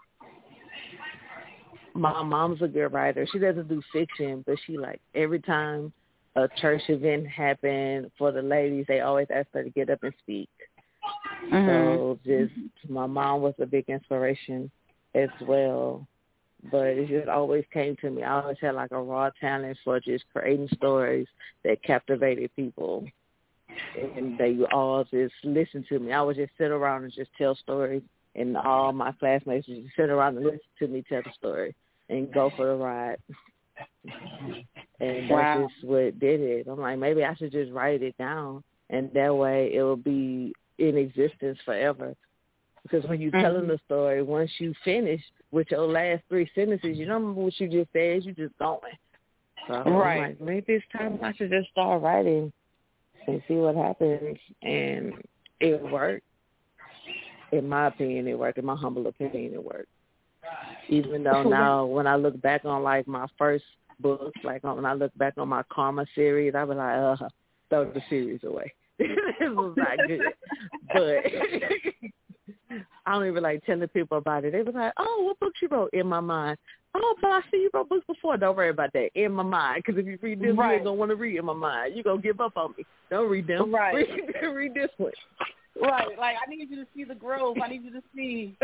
my mom's a good writer. She doesn't do fiction, but she like every time a church event happened for the ladies, they always ask her to get up and speak. Mm-hmm. So just my mom was a big inspiration as well. But it just always came to me. I always had like a raw talent for just creating stories that captivated people. And they all just listened to me. I would just sit around and just tell stories, and all my classmates would just sit around and listen to me tell the story and go for the ride. And that's wow. just what did it. I'm like, maybe I should just write it down, and that way it will be in existence forever. Because when you're mm-hmm. telling the story, once you finish with your last three sentences, you don't remember what you just said, you just going. So right. I'm like, maybe it's time I should just start writing and see what happens. And it worked. In my opinion, it worked. In my humble opinion, it worked. Even though now when I look back on, like, my first book, like when I look back on my Karma series, I was like, uh, throw the series away. It was not good. But I don't even like telling people about it. They was like, oh, what books you wrote? In my mind. Oh, but I see you wrote books before. Don't worry about that. In my mind. Because if you read this, right. you ain't going to want to read In My Mind. You're going to give up on me. Don't read them. Right. Read, read this one. Right. Like, I need you to see the growth. I need you to see.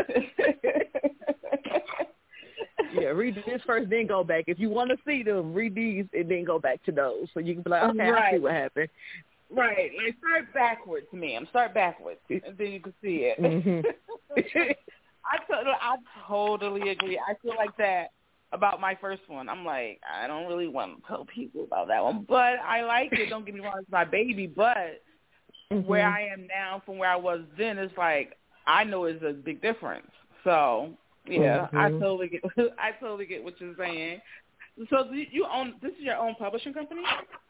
Yeah, read this first, then go back. If you want to see them, read these and then go back to those. So you can be like, okay, right. I see what happened. Right. Like, start backwards, ma'am. Start backwards, and then you can see it. Mm-hmm. I, totally, I totally agree. I feel like that about my first one. I'm like, I don't really want to tell people about that one, but I like it. Don't get me wrong, it's my baby, but mm-hmm. where I am now from where I was then, it's like, I know it's a big difference. So, yeah, mm-hmm. I totally get I totally get what you're saying. So do you own, this is your own publishing company?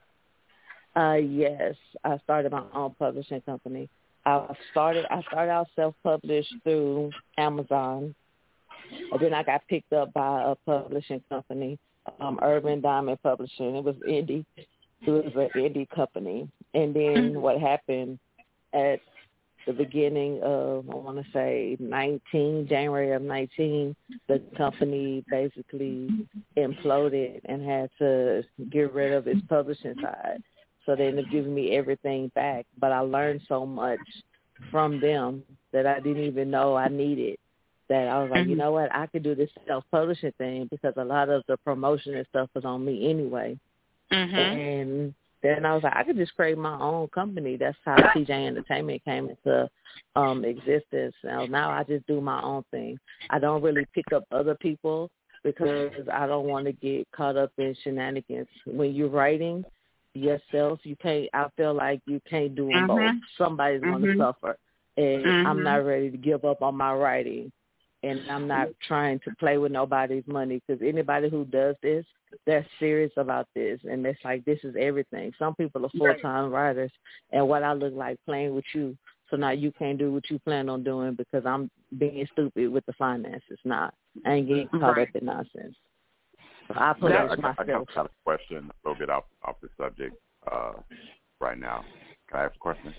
Uh, yes, I started my own publishing company. I started I started out self-published through Amazon, and then I got picked up by a publishing company, um, Urban Diamond Publishing. It was indie. It was an indie company. And then what happened at the beginning of, I want to say, nineteen, January of nineteen, the company basically imploded and had to get rid of its publishing side. So they ended up giving me everything back. But I learned so much from them that I didn't even know I needed, that I was like, mm-hmm. you know what, I could do this self-publishing thing because a lot of the promotion and stuff was on me anyway. Mm-hmm. And then I was like, I could just create my own company. That's how T J Entertainment came into um, existence. Now, now I just do my own thing. I don't really pick up other people because I don't want to get caught up in shenanigans. When you're writing yourself, you can't, I feel like you can't do them mm-hmm. both. Somebody's mm-hmm. going to suffer. And mm-hmm. I'm not ready to give up on my writing. And I'm not trying to play with nobody's money, because anybody who does this, they're serious about this. And it's like, this is everything. Some people are full-time right. writers, and what I look like playing with you. So now you can't do what you plan on doing because I'm being stupid with the finances. Nah, I ain't getting caught right. up in nonsense. So I put yeah, it I, myself. I have a question a little bit off, off the subject uh, right now. Can I ask a question?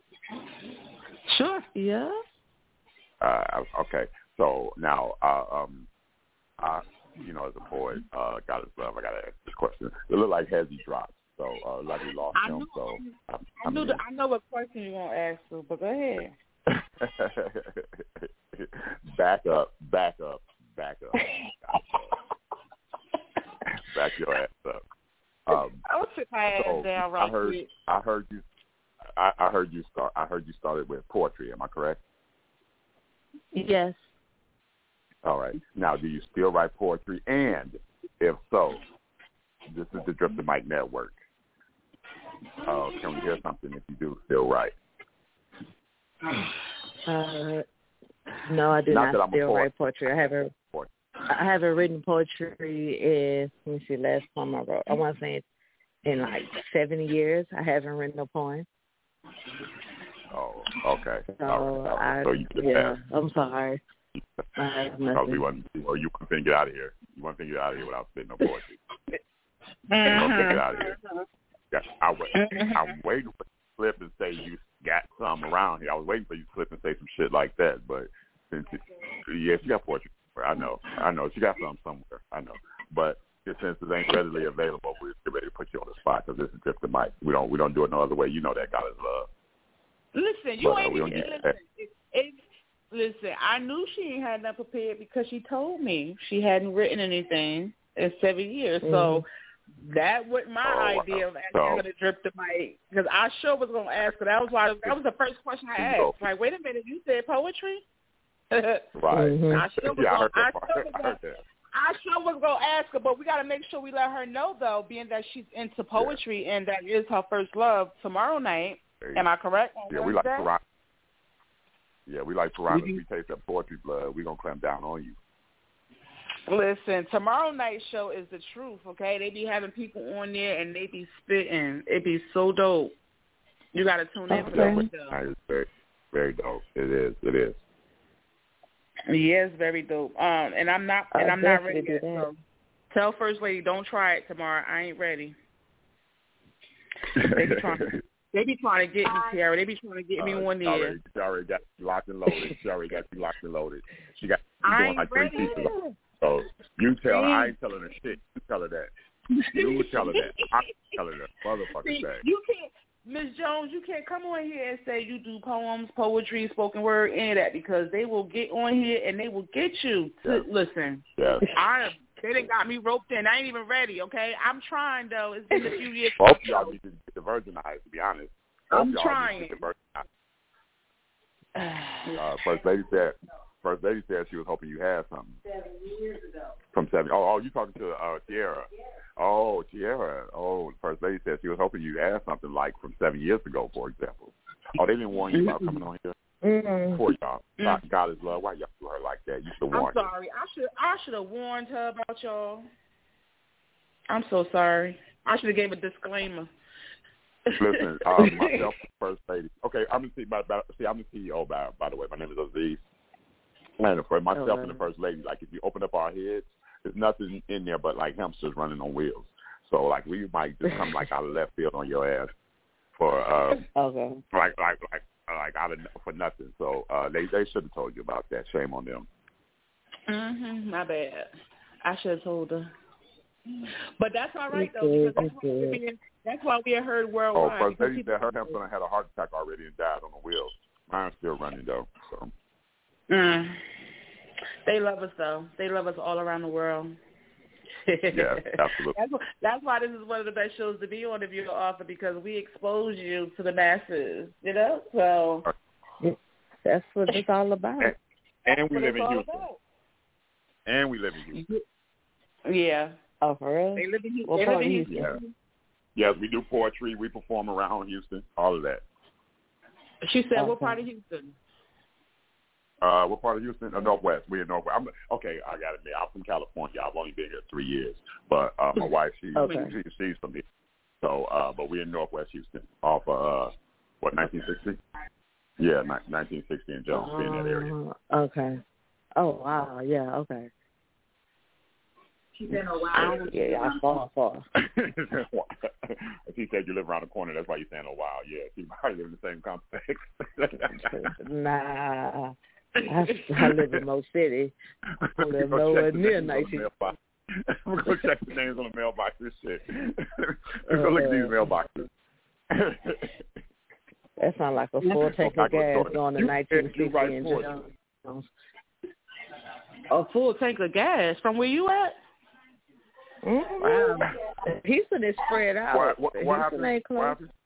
Sure. Yeah. Uh, okay. So now, uh, um, I, you know, as a boy, uh, God is love. I got to ask this question. It looked like Hezzy dropped, so uh, like we lost I him. know, So I, I knew. The, I know what question you're gonna ask, you, but go ahead. back up, back up, back up. Back your ass up. Um, I'll sit my ass so down right I heard. quick. I heard you. I, I heard you start. I heard you started with poetry. Am I correct? Yes. All right. Now, do you still write poetry? And if so, this is the Drip the Mic Network. Uh, can we hear something if you do still write? Uh, no, I do not, not that still write poetry. I have a. I haven't written poetry in, let me see, last poem I wrote, I want to say in like seven years. I haven't written no poem. Oh, okay. So, All right. I, so you yeah, have, I'm sorry. I have nothing. We want, well, you want to get out of here. You want to get out of here without spitting no poetry. Mm-hmm. You want to get out of here. Yeah, I wait, I'm waiting for you to slip and say you got some around here. I was waiting for you to slip and say some shit like that, but since it, yeah, she got poetry. I know, I know. She got some somewhere. I know, but since it ain't readily available, we're ready to put you on the spot because this is just the mic. We don't, we don't do it no other way. You know that God is love. Listen, you but, ain't uh, even listen. It, it, listen, I knew she ain't had nothing prepared because she told me she hadn't written anything in seven years. Mm-hmm. So that was my oh, idea wow. of asking so, her to drip the mic because I sure was gonna ask her. That was why that was the first question I asked. So, like, wait a minute, you said poetry? Right. Mm-hmm. I sure was yeah, gonna, I, I, sure was gonna, I sure was gonna ask her, but we gotta make sure we let her know though, being that she's into poetry yeah. and that is her first love tomorrow night. Am I correct? Yeah, we like piranhas. Yeah, we like piranhas. We taste that poetry blood. We're going to clamp down on you. Listen, tomorrow night's show is the truth, okay? They be having people on there, and they be spitting. It be so dope. You got to tune in for that show. It's very, very dope. It is. It is. Yeah, it's very dope. Um, and I'm not, and I'm not ready yet. So tell First Lady, don't try it tomorrow. I ain't ready. They be trying to, they be trying to get me, Tiara. They be trying to get me uh, on there. Already, she already got you locked and loaded. She already got you locked and loaded. She got you I doing ain't like ready. three pieces. So you tell her. I ain't telling her shit. You tell her that. You tell her that. I tell her that. Motherfucker See, say. You can't, Miss Jones. You can't come on here and say you do poems, poetry, spoken word, any of that because they will get on here and they will get you. To, yeah. Listen, yeah. I they done got me roped in. I ain't even ready. Okay, I'm trying though. It's been a few years. Both of y'all need to get the virginized. To be honest, both I'm y'all trying. Need to get the virginized. uh, First Lady said. First Lady said she was hoping you had something. Seven years ago. From seven. Oh, oh, you talking to uh, Tiara? Oh, Tiara. Oh, First Lady said she was hoping you had something like from seven years ago, for example. Oh, they didn't warn you about coming on here. Mm-hmm. Poor y'all. Mm-hmm. God is love. Why y'all do her like that? You should warn her. I'm sorry. I should. I should have warned her about y'all. I'm so sorry. I should have gave a disclaimer. Listen, um, myself, First Lady. Okay, I'm the C. By, by, see, I'm the C E O. By by the way, my name is Aziz. And for myself oh, and the First Lady, like if you open up our heads, there's nothing in there but like hamsters running on wheels. So like we might just come like out of left field on your ass for uh, okay, like like like like out of for nothing. So uh, they they should have told you about that. Shame on them. Mhm, my bad. I should have told her. But that's all right though, because that's why, being, that's why we heard worldwide. Oh, First Lady said her hamster had a heart attack already and died on the wheels. Mine's still running though. So. Mm. They love us though. They love us all around the world. Yeah, absolutely. That's, that's why this is one of the best shows to be on if you're an author because we expose you to the masses. You know, so that's what it's all about. And, and we live in Houston. About. And we live in Houston. Yeah. Oh, for real? They live in Houston. What part of Houston? Yeah. Yes, we do poetry. We perform around Houston. All of that. She said, okay. "What part of Houston?" Uh, what part of Houston? Uh, Northwest. We're in Northwest. I'm, okay, I got to admit, I'm from California. I've only been here three years, but uh, my wife, she, okay. she she's from here. So, uh, but we're in Northwest Houston, off of uh, what nineteen sixty? Yeah, ni- nineteen sixty in Jones, uh, in that area. Okay. Oh wow, yeah, okay. She's in a while. Yeah, I far, far. She said you live around the corner. That's why you're saying a while. Yeah, she probably live in the same complex. Nah. I, I live in Mo City. I live nowhere near nineteen. I'm going to check the names on the mailbox and shit. Let's go look at these mailboxes. That sounds like a full tank of gas going to nineteen sixty in Jones. A full tank of gas? From where you at? Mm-hmm. Wow. Houston is spread out. What, what, what Houston ain't close. What happened?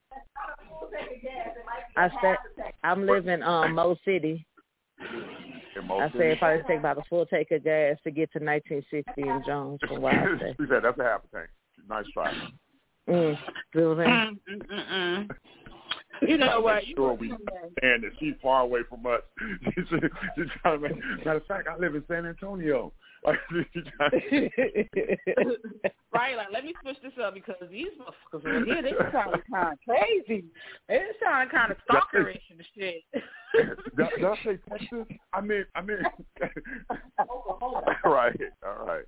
I said I'm living um Mo City. I said it probably take about a full tank of gas to get to nineteen sixty in Jones from where I stay. She said that's a half a tank. Nice try. Mm. Mm, mm, mm, mm. You know what? You sure we understand that she's far away from us. she's, she's trying to make, matter of fact, I live in San Antonio. Right, like, let me switch this up because these motherfuckers over here, they sound kind of crazy. They sound kind of stalkerish and shit. Did I say Texas? I mean, I mean, right, all right.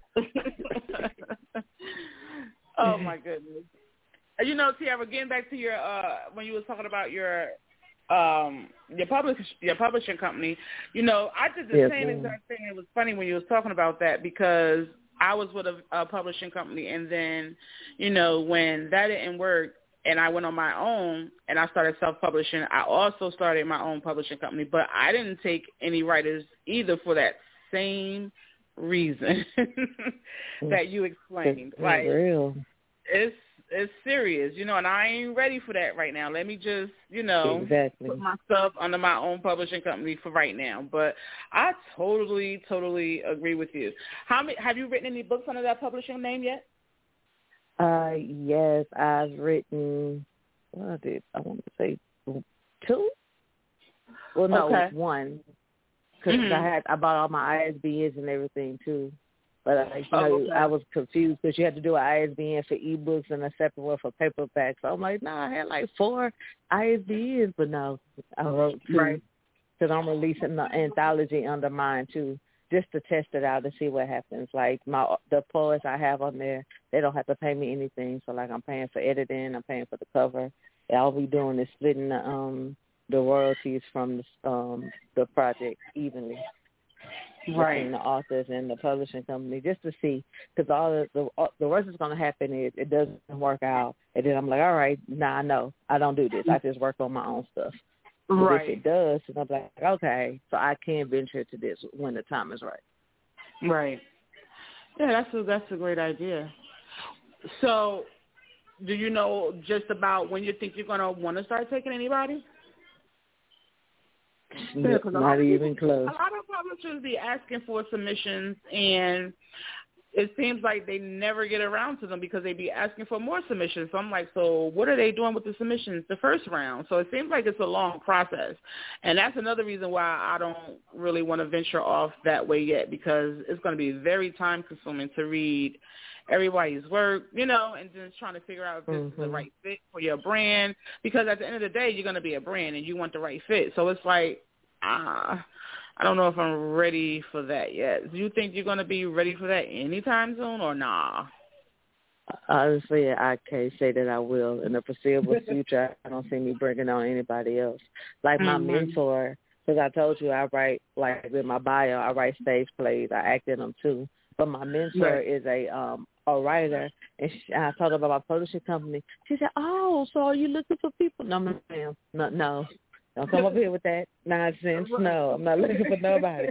Oh, my goodness. You know, Tiara, getting back to your, uh, when you were talking about your, um, your publish, your publishing company, you know, I did the yes, same ma'am. exact thing. It was funny when you was talking about that because I was with a, a publishing company, and then, you know, when that didn't work and I went on my own and I started self-publishing, I also started my own publishing company, but I didn't take any writers either for that same reason that you explained. It's like, real. It's it's serious, you know, and I ain't ready for that right now. Let me just, you know, exactly. put my stuff under my own publishing company for right now. But I totally, totally agree with you. How many, have you written any books under that publishing name yet? Uh, yes, I've written, what I did, I want to say two? Well, no, okay. one. Because mm-hmm. I had, I bought all my I S B Ns and everything, too. But, uh, you know, oh, okay. I was confused because you had to do an I S B N for ebooks and a separate one for paperback. So I'm like, no, nah, I had like four I S B Ns, but no, I wrote two. Right. Because I'm releasing the anthology under mine, too, just to test it out and see what happens. Like, my the poets I have on there, they don't have to pay me anything. So, like, I'm paying for editing, I'm paying for the cover. And all we doing is splitting the, um, the royalties from the, um, the project evenly. Right. Between the authors and the publishing company, just to see, because all the, the the worst that's going to happen is it doesn't work out, and then I'm like, all right, nah, no, I don't do this. I just work on my own stuff. But right. if it does, and I'm like, okay, so I can venture to this when the time is right. Right. Yeah, that's a, that's a great idea. So, do you know just about when you think you're going to want to start taking anybody? Yeah, not even close. A lot of publishers be asking for submissions, and it seems like they never get around to them because they be asking for more submissions. So I'm like, so what are they doing with the submissions the first round? So it seems like it's a long process, and that's another reason why I don't really want to venture off that way yet, because it's going to be very time-consuming to read everybody's work, you know, and just trying to figure out if this mm-hmm. is the right fit for your brand, because at the end of the day, you're going to be a brand and you want the right fit. So it's like, ah, I don't know if I'm ready for that yet. Do you think you're going to be ready for that anytime soon or nah? Honestly, I can't say that I will. In the foreseeable future, I don't see me bringing on anybody else. Like my mm-hmm. mentor, because I told you I write, like with my bio, I write stage plays. I act in them too. But my mentor right. is a um a writer, and she, I told her about my publishing company. She said, "Oh, so are you looking for people?" No, ma'am. No, no. Don't come up here with that nonsense. No, I'm not looking for nobody.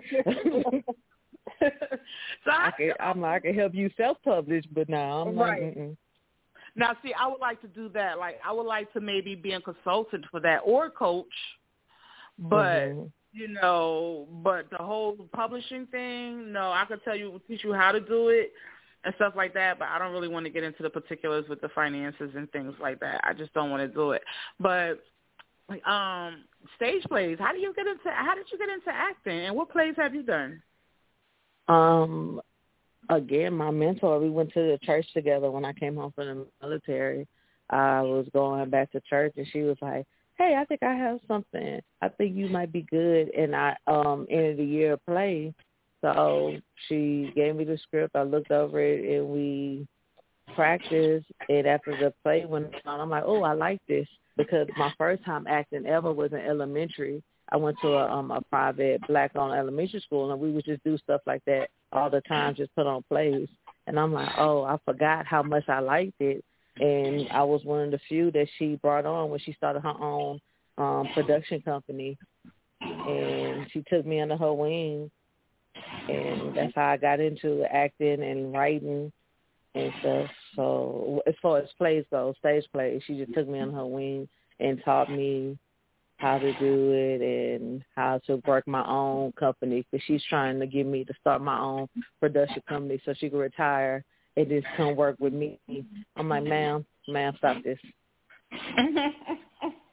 so I, I can, I'm like, I can help you self-publish, but no, I'm right. like, mm-mm. Now, see, I would like to do that. Like, I would like to maybe be a consultant for that or coach, but, mm-hmm. you know, but the whole publishing thing, no, I could tell you, teach you how to do it and stuff like that, but I don't really want to get into the particulars with the finances and things like that. I just don't want to do it. But like um, stage plays, how do you get into? How did you get into acting, and what plays have you done? Um, again, my mentor. We went to the church together when I came home from the military. I was going back to church, and she was like, "Hey, I think I have something. I think you might be good." And I um ended the year play. So she gave me the script. I looked over it, and we practiced. And after the play went on, I'm like, oh, I like this, because my first time acting ever was in elementary. I went to a, um, a private black-owned elementary school, and we would just do stuff like that all the time, just put on plays. And I'm like, oh, I forgot how much I liked it. And I was one of the few that she brought on when she started her own um, production company. And she took me under her wing. And that's how I got into acting and writing and stuff. So as far as plays go, stage plays, she just took me on her wing and taught me how to do it and how to work my own company, because she's trying to get me to start my own production company so she can retire and just come work with me. I'm like, ma'am, ma'am, stop this.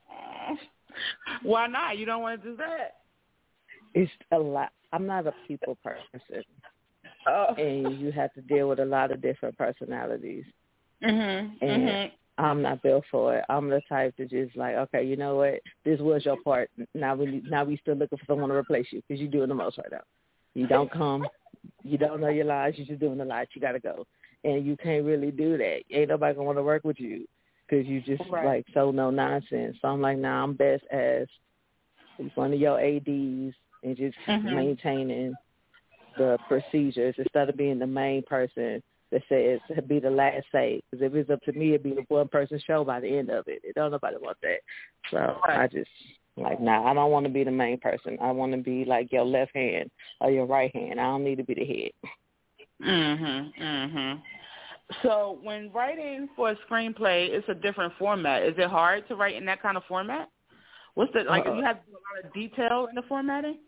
Why not? You don't want to do that? It's a lot. I'm not a people person. Oh. And you have to deal with a lot of different personalities. Mhm. And Mhm. I'm not built for it. I'm the type to just like, okay, you know what? This was your part. Now we now we still looking for someone to replace you because you're doing the most right now. You don't come. You don't know your lies. You're just doing the lies. You got to go. And you can't really do that. Ain't nobody going to want to work with you because you just Right. like so no nonsense. So I'm like, nah, I'm best as one of your A Ds and just Mhm. maintaining the procedures instead of being the main person that says be the last say. Because if it's up to me, it'd be the one person show by the end of it. It don't nobody want that. So Right. I just like, nah, I don't want to be the main person. I want to be like your left hand or your right hand. I don't need to be the head. Mhm. Mhm. So when writing for a screenplay, it's a different format. Is it hard to write in that kind of format? What's the like? Uh-uh. You have to do a lot of detail in the formatting.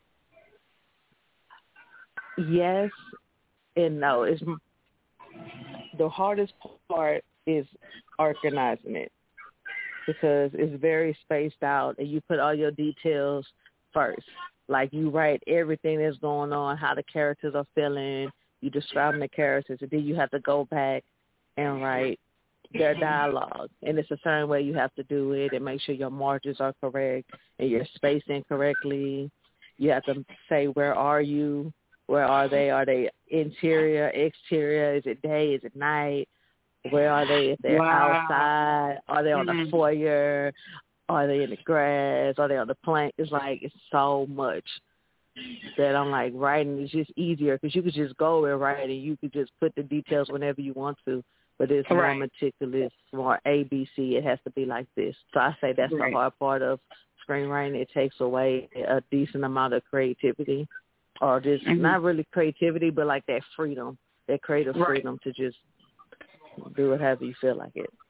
Yes and no. It's the hardest part is organizing it because it's very spaced out and you put all your details first. Like you write everything that's going on, how the characters are feeling, you describe the characters, and then you have to go back and write their dialogue. And it's a certain way you have to do it and make sure your margins are correct and you're spacing correctly. You have to say, where are you? Where are they? Are they interior, exterior? Is it day? Is it night? Where are they? If they're Wow. outside, are they on Mhm. the foyer? Are they in the grass? Are they on the plank? It's like it's so much that I'm like writing is just easier because you could just go and write and you could just put the details whenever you want to. But it's more Right. meticulous, more A B C. It has to be like this. So I say that's Right. the hard part of screenwriting. It takes away a decent amount of creativity. Or just Mhm. not really creativity, but like that freedom, that creative Right. freedom to just do it however you feel like it.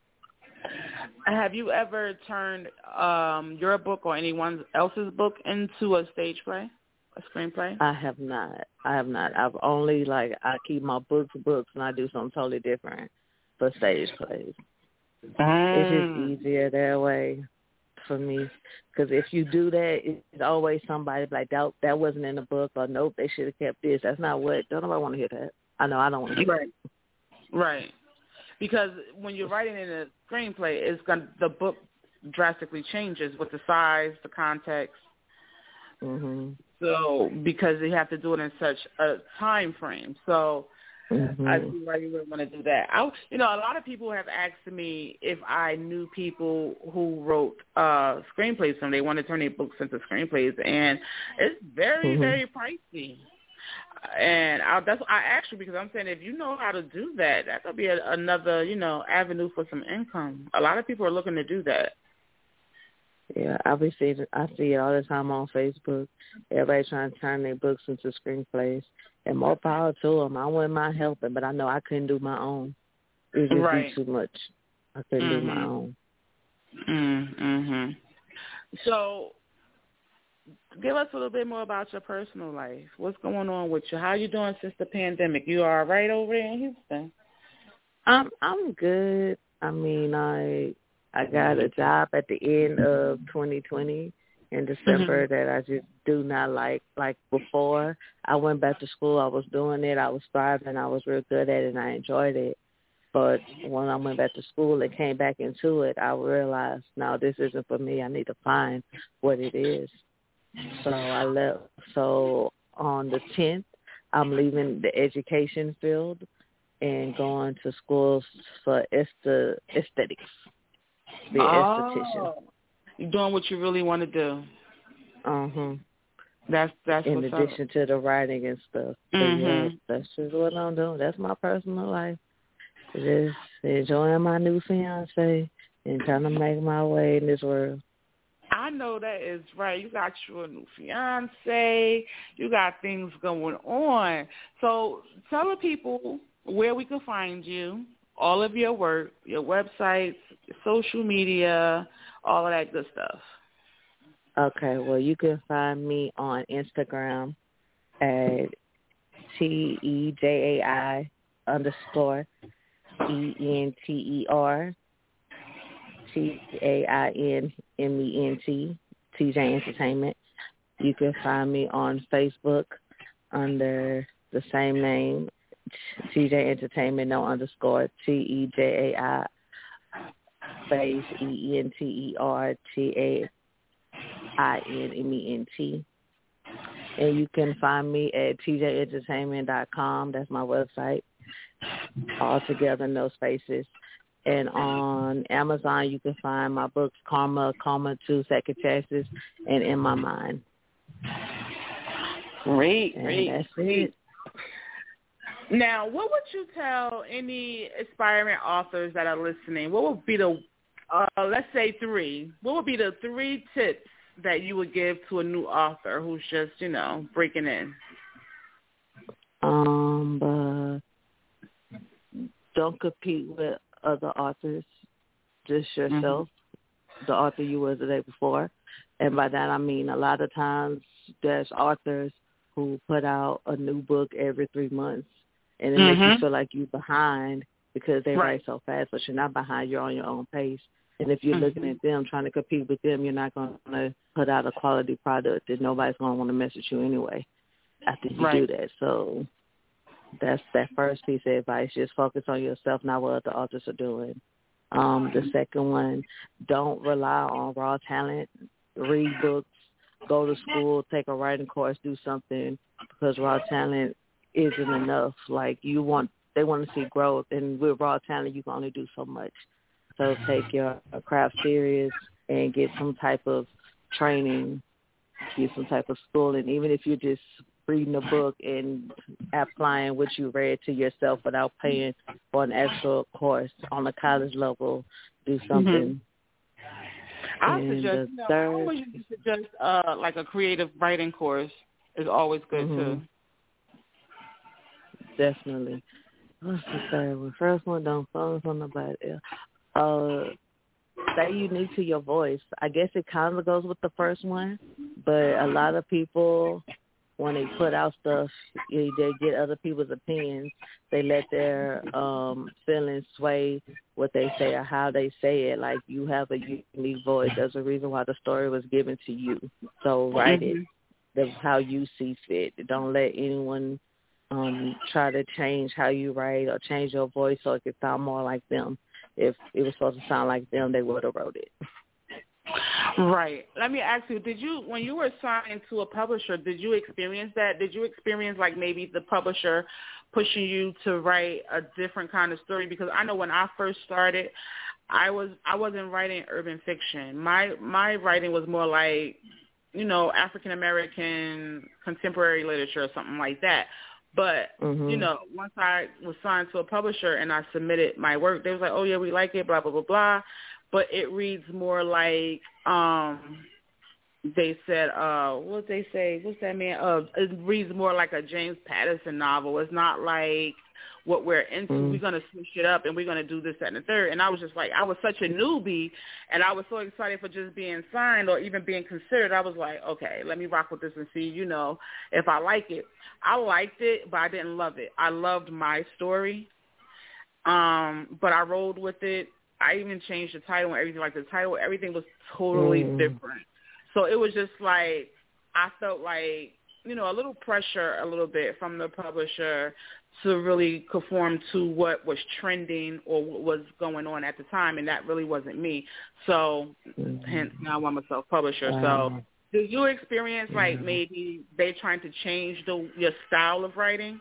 Have you ever turned um, your book or anyone else's book into a stage play, a screenplay? I have not. I have not. I've only, like, I keep my books books and I do something totally different for stage plays. Mm. It's just easier that way for me. Because if you do that, it's always somebody like, that, that wasn't in the book, or nope, they should have kept this. That's not what, don't nobody want to hear that. I know I don't want to hear Right. Right. Because when you're writing in a screenplay, it's going the book drastically changes with the size, the context. Mm-hmm. So because you have to do it in such a time frame. So mm-hmm. I see why you would want to do that. I, you know, a lot of people have asked me if I knew people who wrote uh, screenplays, and they want to turn their books into screenplays, and it's very, mm-hmm. very pricey. And I, that's I asked you because I'm saying if you know how to do that, that could be a, another, you know, avenue for some income. A lot of people are looking to do that. Yeah, I be seeing, I see it all the time on Facebook. Everybody trying to turn their books into screenplays, and more power to them. I wouldn't mind helping, but I know I couldn't do my own. It just Right. be too much. I couldn't mm-hmm. do my own. Mm-hmm. So, give us a little bit more about your personal life. What's going on with you? How are you doing since the pandemic? You all right over there in Houston? I'm I'm good. I mean, I I got a job at the end of twenty twenty in December mm-hmm. that I just do not like. Like before, I went back to school. I was doing it. I was thriving. I was real good at it, and I enjoyed it. But when I went back to school and came back into it, I realized, no, this isn't for me. I need to find what it is. So I left. So on the tenth, I'm leaving the education field and going to schools for est- aesthetics, be an esthetician. Oh, you're doing what you really want to do. Uh-huh. That's that's In what's addition up. to the writing and stuff. So mm-hmm. yeah, that's just what I'm doing. That's my personal life. Just enjoying my new fiance and trying to make my way in this world. I know that is right. You got your new fiance. You got things going on. So tell the people where we can find you, all of your work, your websites, your social media, all of that good stuff. Okay, well, you can find me on Instagram at T E J A I underscore E N T E R. T A I N M E N T, T J Entertainment. You can find me on Facebook under the same name, T J Entertainment, no underscore, T E J A I, space, E E N T E R T A I N M E N T. And you can find me at T J entertainment dot com. That's my website. All together, no spaces. And on Amazon, you can find my books, Karma, Karma, Two Second Chances, and In My Mind. Great, and great. That's it. Now, what would you tell any aspiring authors that are listening? What would be the, uh, let's say three, what would be the three tips that you would give to a new author who's just, you know, breaking in? Um, uh, don't compete with other authors, just yourself, mm-hmm. the author you were the day before. And by that I mean a lot of times there's authors who put out a new book every three months. And it mm-hmm. makes you feel like you're behind because they right. write so fast, but you're not behind. You're on your own pace. And if you're mm-hmm. looking at them, trying to compete with them, you're not going to put out a quality product that nobody's going to want to mess with you anyway after you right. do that. So that's that first piece of advice. Just focus on yourself, not what other authors are doing. Um, the second one, don't rely on raw talent. Read books, go to school, take a writing course, do something, because raw talent isn't enough. Like you want, they want to see growth, and with raw talent, you can only do so much. So take your craft serious and get some type of training, get some type of schooling. Even if you're just reading a book and applying what you read to yourself without paying for an actual course on a college level, do something. Mm-hmm. I suggest, you know, I always used to suggest uh, like a creative writing course is always good mm-hmm. too. Definitely. What's the third one? First one, don't focus on nobody else. Uh, stay unique to your voice. I guess it kind of goes with the first one, but a lot of people, when they put out stuff, they get other people's opinions. They let their um, feelings sway what they say or how they say it. Like, you have a unique voice. There's a reason why the story was given to you. So write mm-hmm. it the, how you see fit. Don't let anyone um, try to change how you write or change your voice so it can sound more like them. If it was supposed to sound like them, they would have wrote it. Right. Let me ask you, did you, when you were signed to a publisher, did you experience that? Did you experience like maybe the publisher pushing you to write a different kind of story? Because I know when I first started, I was I wasn't writing urban fiction. My my writing was more like, you know, African American contemporary literature or something like that. But, mm-hmm. you know, once I was signed to a publisher and I submitted my work, they was like, oh, yeah, we like it, blah, blah, blah, blah. But it reads more like, um, they said, uh, what did they say? What's that man? Uh, it reads more like a James Patterson novel. It's not like what we're into. Mm. We're going to switch it up and we're going to do this, that, and the third. And I was just like, I was such a newbie, and I was so excited for just being signed or even being considered. I was like, okay, let me rock with this and see, you know, if I like it. I liked it, but I didn't love it. I loved my story, um, but I rolled with it. I even changed the title and everything. Like the title, everything was totally mm. different. So it was just like, I felt like, you know, a little pressure a little bit from the publisher to really conform to what was trending or what was going on at the time, and that really wasn't me. So mm-hmm. hence now I'm a self-publisher. Wow. So did you experience like yeah. maybe they trying to change the your style of writing?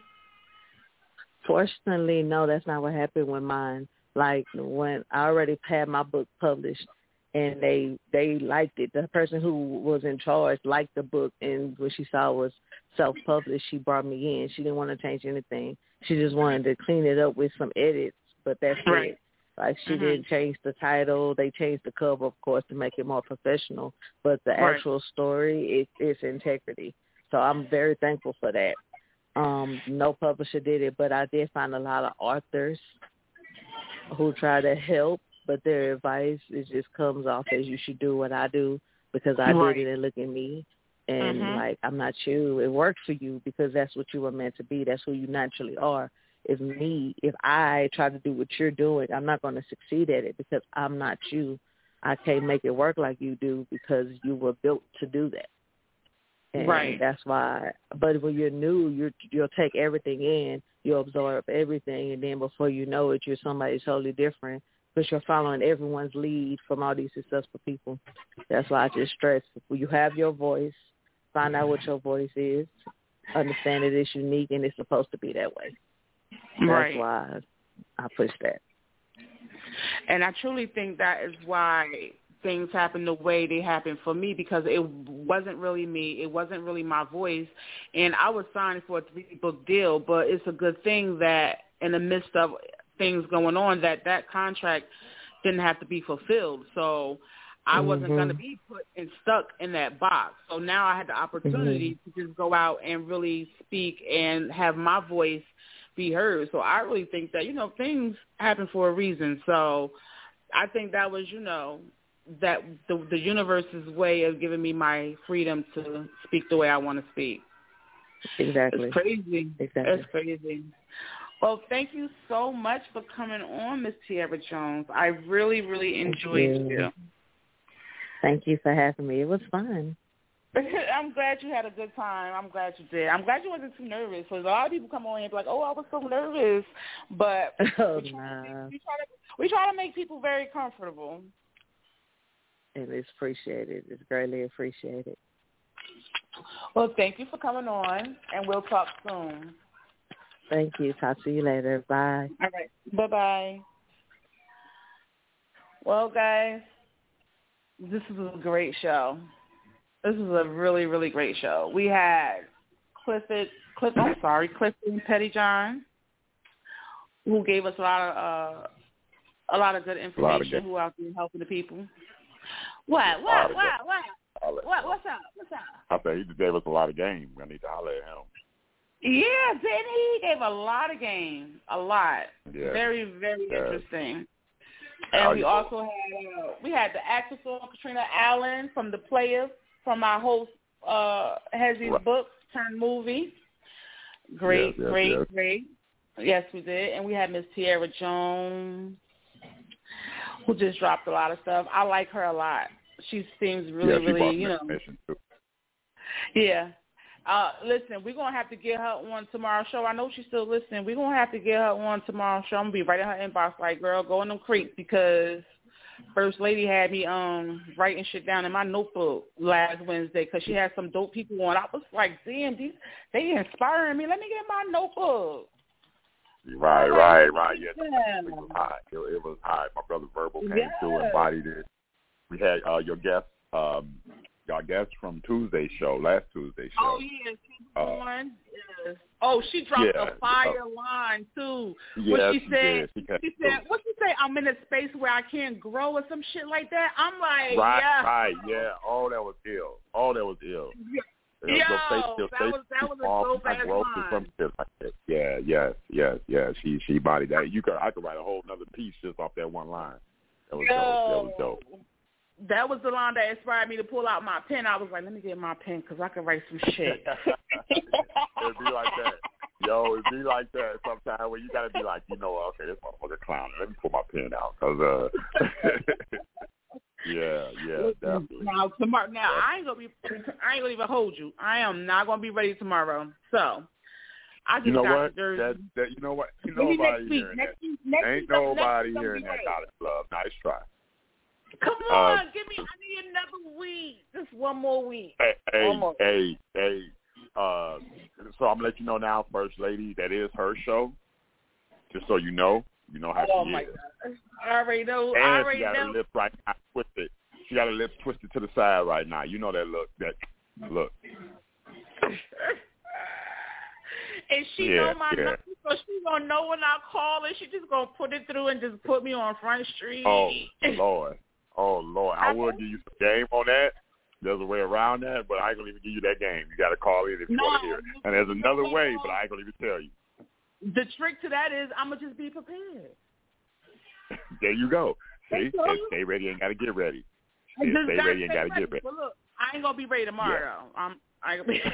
Fortunately, no, that's not what happened with mine. Like when I already had my book published, and they they liked it. The person who was in charge liked the book, and what she saw was self-published. She brought me in. She didn't want to change anything. She just wanted to clean it up with some edits, but that's right. it. Like she mm-hmm. didn't change the title. They changed the cover, of course, to make it more professional. But the right. actual story, it, it's integrity. So I'm very thankful for that. Um, no publisher did it, but I did find a lot of authors who try to help, but their advice, it just comes off as you should do what I do because I right. did it and look at me. And, mm-hmm. like, I'm not you. It worked for you because that's what you were meant to be. That's who you naturally are. If me, if I try to do what you're doing, I'm not going to succeed at it because I'm not you. I can't make it work like you do because you were built to do that. And right. That's why. But when you're new, you're, you'll take everything in, you'll absorb everything, and then before you know it, you're somebody totally different because you're following everyone's lead from all these successful people. That's why I just stress, when you have your voice, find out what your voice is, understand that it's unique and it's supposed to be that way. That's right. why I push that. And I truly think that is why things happen the way they happen for me, because it wasn't really me. It wasn't really my voice. And I was signed for a three-book deal, but it's a good thing that in the midst of things going on, that that contract didn't have to be fulfilled. So I mm-hmm. wasn't going to be put and stuck in that box. So now I had the opportunity mm-hmm. to just go out and really speak and have my voice be heard. So I really think that, you know, things happen for a reason. So I think that was, you know, that the, the universe's way of giving me my freedom to speak the way I want to speak. Exactly. It's crazy. Exactly. It's crazy. Well, thank you so much for coming on, Miss Tierra Jones. I really, really enjoyed thank you. you. Thank you for having me. It was fun. I'm glad you had a good time. I'm glad you did. I'm glad you wasn't too nervous, because a lot of people come on here and be like, oh, I was so nervous. But oh, we, try nah. to, we, try to, we try to make people very comfortable. And it's appreciated. It's greatly appreciated. Well, thank you for coming on, and we'll talk soon. Thank you. Talk to you later. Bye. All right. Bye-bye. Well, guys, this is a great show. This is a really, really great show. We had Clifford, Cliff, I'm sorry, Clifton Pettyjohn, who gave us a lot of uh, a lot of good information. Who out there helping the people? What? What? What? What? What? What's up? What's up? I said he just gave us a lot of game. I need to holler at him. Yeah, didn't he? He gave a lot of game. A lot. Yeah. Very, very yeah. interesting. And oh, we also had uh, we had the actress Katrina Allen from The Players, from our host uh, Hezzy's right. book turned movie. Great, yes, yes, great, yes. great. Yes, we did. And we had Miss Tierra Jones, who just dropped a lot of stuff. I like her a lot. She seems really, yeah, she really, you know. Too. Yeah. Uh, listen, we're going to have to get her on tomorrow's show. I know she's still listening. We're going to have to get her on tomorrow's show. I'm going to be right in her inbox like, girl, go in them creeks, because First Lady had me um writing shit down in my notebook last Wednesday because she had some dope people on. I was like, damn, these, they inspiring me. Let me get my notebook. Right, right, right. Yeah, it was high. It, it was high. My brother Verbal came yes. through and bodied it. We had uh, your guest, um, your guest from Tuesday's show, last Tuesday's show. Oh, yeah, she's uh, on. Yes. Oh, she dropped yeah, a fire uh, line, too. Yes, what she said, she, she said, what she say, I'm in a space where I can't grow or some shit like that. I'm like, right, yeah. Right, yeah. Oh, that was ill. Oh, that was ill. Yeah. Yo, Yo, that face, was that was a dope ass line. Like that. Yeah, yes, yes, yes. She she bodied that. You could I could write a whole another piece just off that one line. That was Yo, dope. That was dope. That was the line that inspired me to pull out my pen. I was like, let me get my pen because I can write some shit. It'd be like that. Yo, it'd be like that sometimes where you gotta be like, you know, okay, this motherfucker clowning. Let me pull my pen out because uh. Yeah, yeah, definitely. Now tomorrow, now I ain't gonna be, I ain't gonna even hold you. I am not gonna be ready tomorrow. So I just you know got what? the That, that you know what? Ain't Maybe nobody next week. hearing Next that. week, next Ain't week, nobody next hearing that college club. Nice try. Come on, uh, give me. I need another week. Just one more week. Hey, hey, one more. hey, hey. Uh, so I'm gonna let you know now, First Lady. That is her show. Just so you know, you know how oh she my is. God. I already know. And I already she got know. her lips right now twisted. She got her lips twisted to the side right now. You know that look. That look. And she yeah, know my yeah. number, so she gonna know when I call her. She just gonna put it through and just put me on Front Street. Oh Lord, oh Lord, I would give you some game on that. There's a way around that, but I ain't gonna even give you that game. You got to call in if you no, want to hear it. And there's another no, way, no. but I ain't gonna even tell you. The trick to that is I'm gonna just be prepared. There you go. See, stay ready and gotta get ready. See, stay ready and gotta get ready. But look, I ain't gonna be ready tomorrow. Yeah. I'm. I ain't gonna be.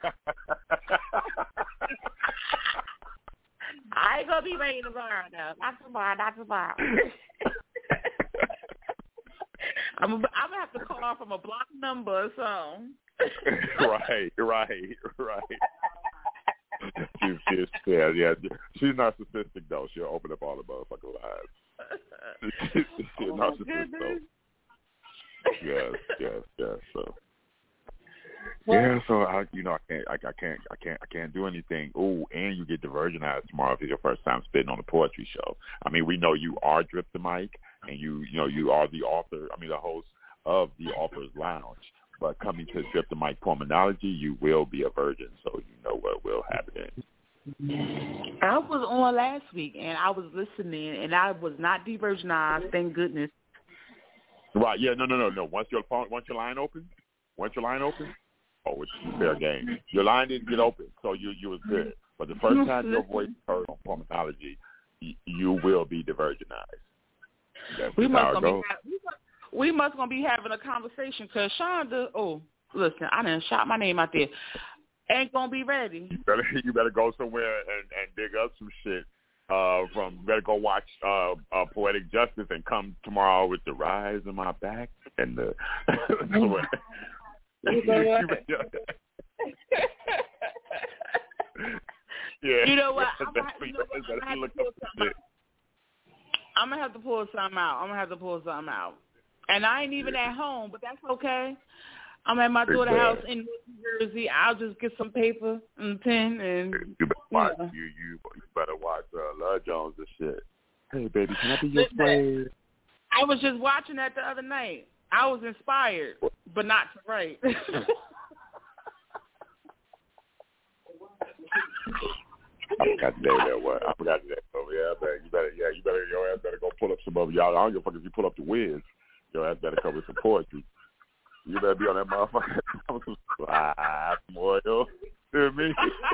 I ain't gonna be ready tomorrow, though. Not tomorrow. Not tomorrow. I'm, I'm gonna have to call from a block number or something. right, right, right. she's, she's, yeah, yeah. She's narcissistic though. She'll open up all the motherfucking lies. she's she's oh narcissistic though. Yes, yes, yes. So. Well, yeah, so I, you know, I can't, I, I can't, I can't, I can't do anything. Oh, and you get the Virginized tomorrow if it's your first time spitting on a poetry show. I mean, we know you are Drip the Mic, and you, you know, you are the author. I mean, the host of the Author's Lounge. But coming to Drip the Mic Pulmonology, you will be a virgin, so you know what will happen. I was on last week, and I was listening, and I was not de-virginized, thank goodness. Right? Yeah. No. No. No. No. Once your phone, once your line opens, once your line opens. Oh, it's fair game. Your line didn't get open, so you you was good. But the first time your voice heard on Pulmonology, you, you will be de-virginized. That's we must how it gonna goes. be we must, we must gonna be having a conversation because Shonda. Oh, listen, I done shot my name out there. Ain't gonna be ready. You better you better go somewhere and, and dig up some shit. Uh, from you better go watch uh, uh, Poetic Justice and come tomorrow with the rise in my back and the. You know what? yeah. You know what? I'm gonna have, you know what? I'm gonna have to pull something out. I'm gonna have to pull something out. I'm gonna have to pull something out. And I ain't even at home, but that's okay. I'm at my daughter's house in New Jersey. I'll just get some paper and pen and. You better watch. Yeah. You you you better watch uh, Love Jones and shit. Hey baby, can I be your slave? I was just watching that the other night. I was inspired, but not to write. I forgot the name of that one. I forgot the name of it. Yeah, I better, you better, yeah, you better, your ass better go pull up some of y'all. I don't give a fuck if you pull up the Wiz. Your ass better come with some poetry. You better be on that motherfucker. Some slide, some oil. You hear me?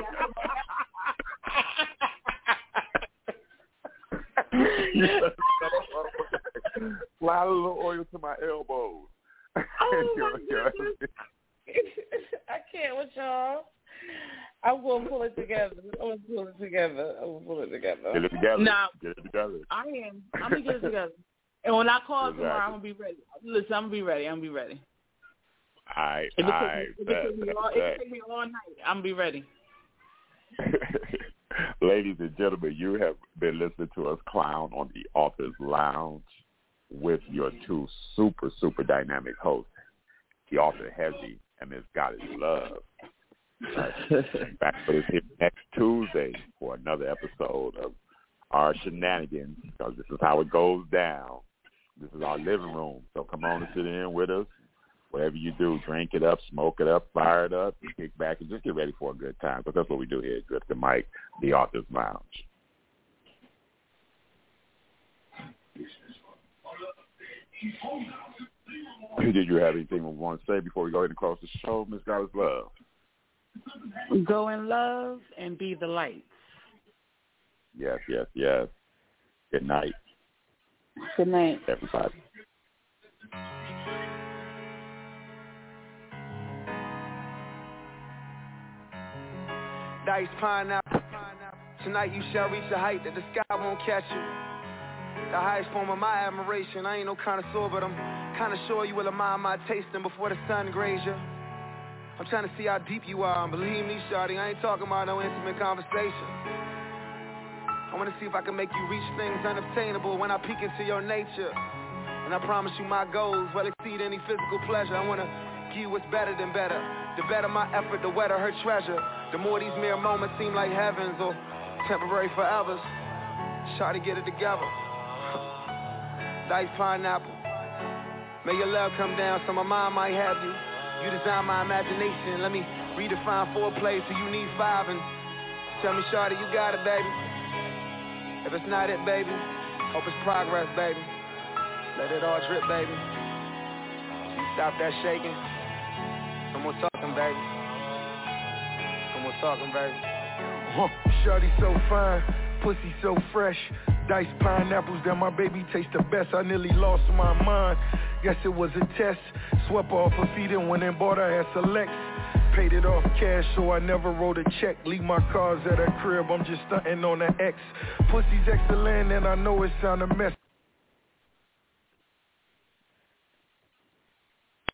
Slide a little oil to my elbows. Oh, my goodness. I can't with y'all. I'm going to pull it together. I'm going to pull it together. I'm going to pull it together. Get it together. Nah, get it together. I am. I'm going to get it together. And when I call exactly. tomorrow, I'm going to be ready. Listen, I'm going to be ready. I'm going to be ready. All right. It all right. can take me all night. I'm going to be ready. Ladies and gentlemen, you have been listening to us clown on the Author's Lounge with your two super, super dynamic hosts, the author Hezzy and Miss Goddess Love. Right. Back for this here next Tuesday for another episode of our shenanigans, because this is how it goes down. This is our living room. So come on and sit in with us. Whatever you do, drink it up, smoke it up, fire it up, kick back, and just get ready for a good time. Because that's what we do here at Drip the Mic, the Author's Lounge. Did you have anything you want to say before we go ahead and close the show, Miss Goddess Love? Go in love and be the light. Yes, yes, yes. Good night. Good night, everybody. Dice pineapple. Tonight you shall reach a height that the sky won't catch you. The highest form of my admiration. I ain't no connoisseur, but I'm kinda sure you will admire my tasting before the sun graze you. I'm trying to see how deep you are, and believe me, shawty, I ain't talking about no intimate conversation. I wanna see if I can make you reach things unobtainable when I peek into your nature. And I promise you my goals will exceed any physical pleasure. I wanna give you what's better than better. The better my effort, the wetter her treasure. The more these mere moments seem like heavens or temporary forevers. Shawty, get it together. Dice pineapple. May your love come down so my mind might have you. You design my imagination. Let me redefine foreplay so you need five. And tell me, shawty, you got it, baby. If it's not it, baby, hope it's progress, baby. Let it all drip, baby. You stop that shaking. No more talking, baby. No more talking, baby. Huh. Shawty so fine, pussy so fresh. Diced pineapples that my baby taste the best. I nearly lost my mind. Guess it was a test. Swept off her feet and went and bought her at Select. Paid it off cash, so I never wrote a check. Leave my cars at her crib, I'm just stunting on the X. Pussy's excellent and I know it sound a mess.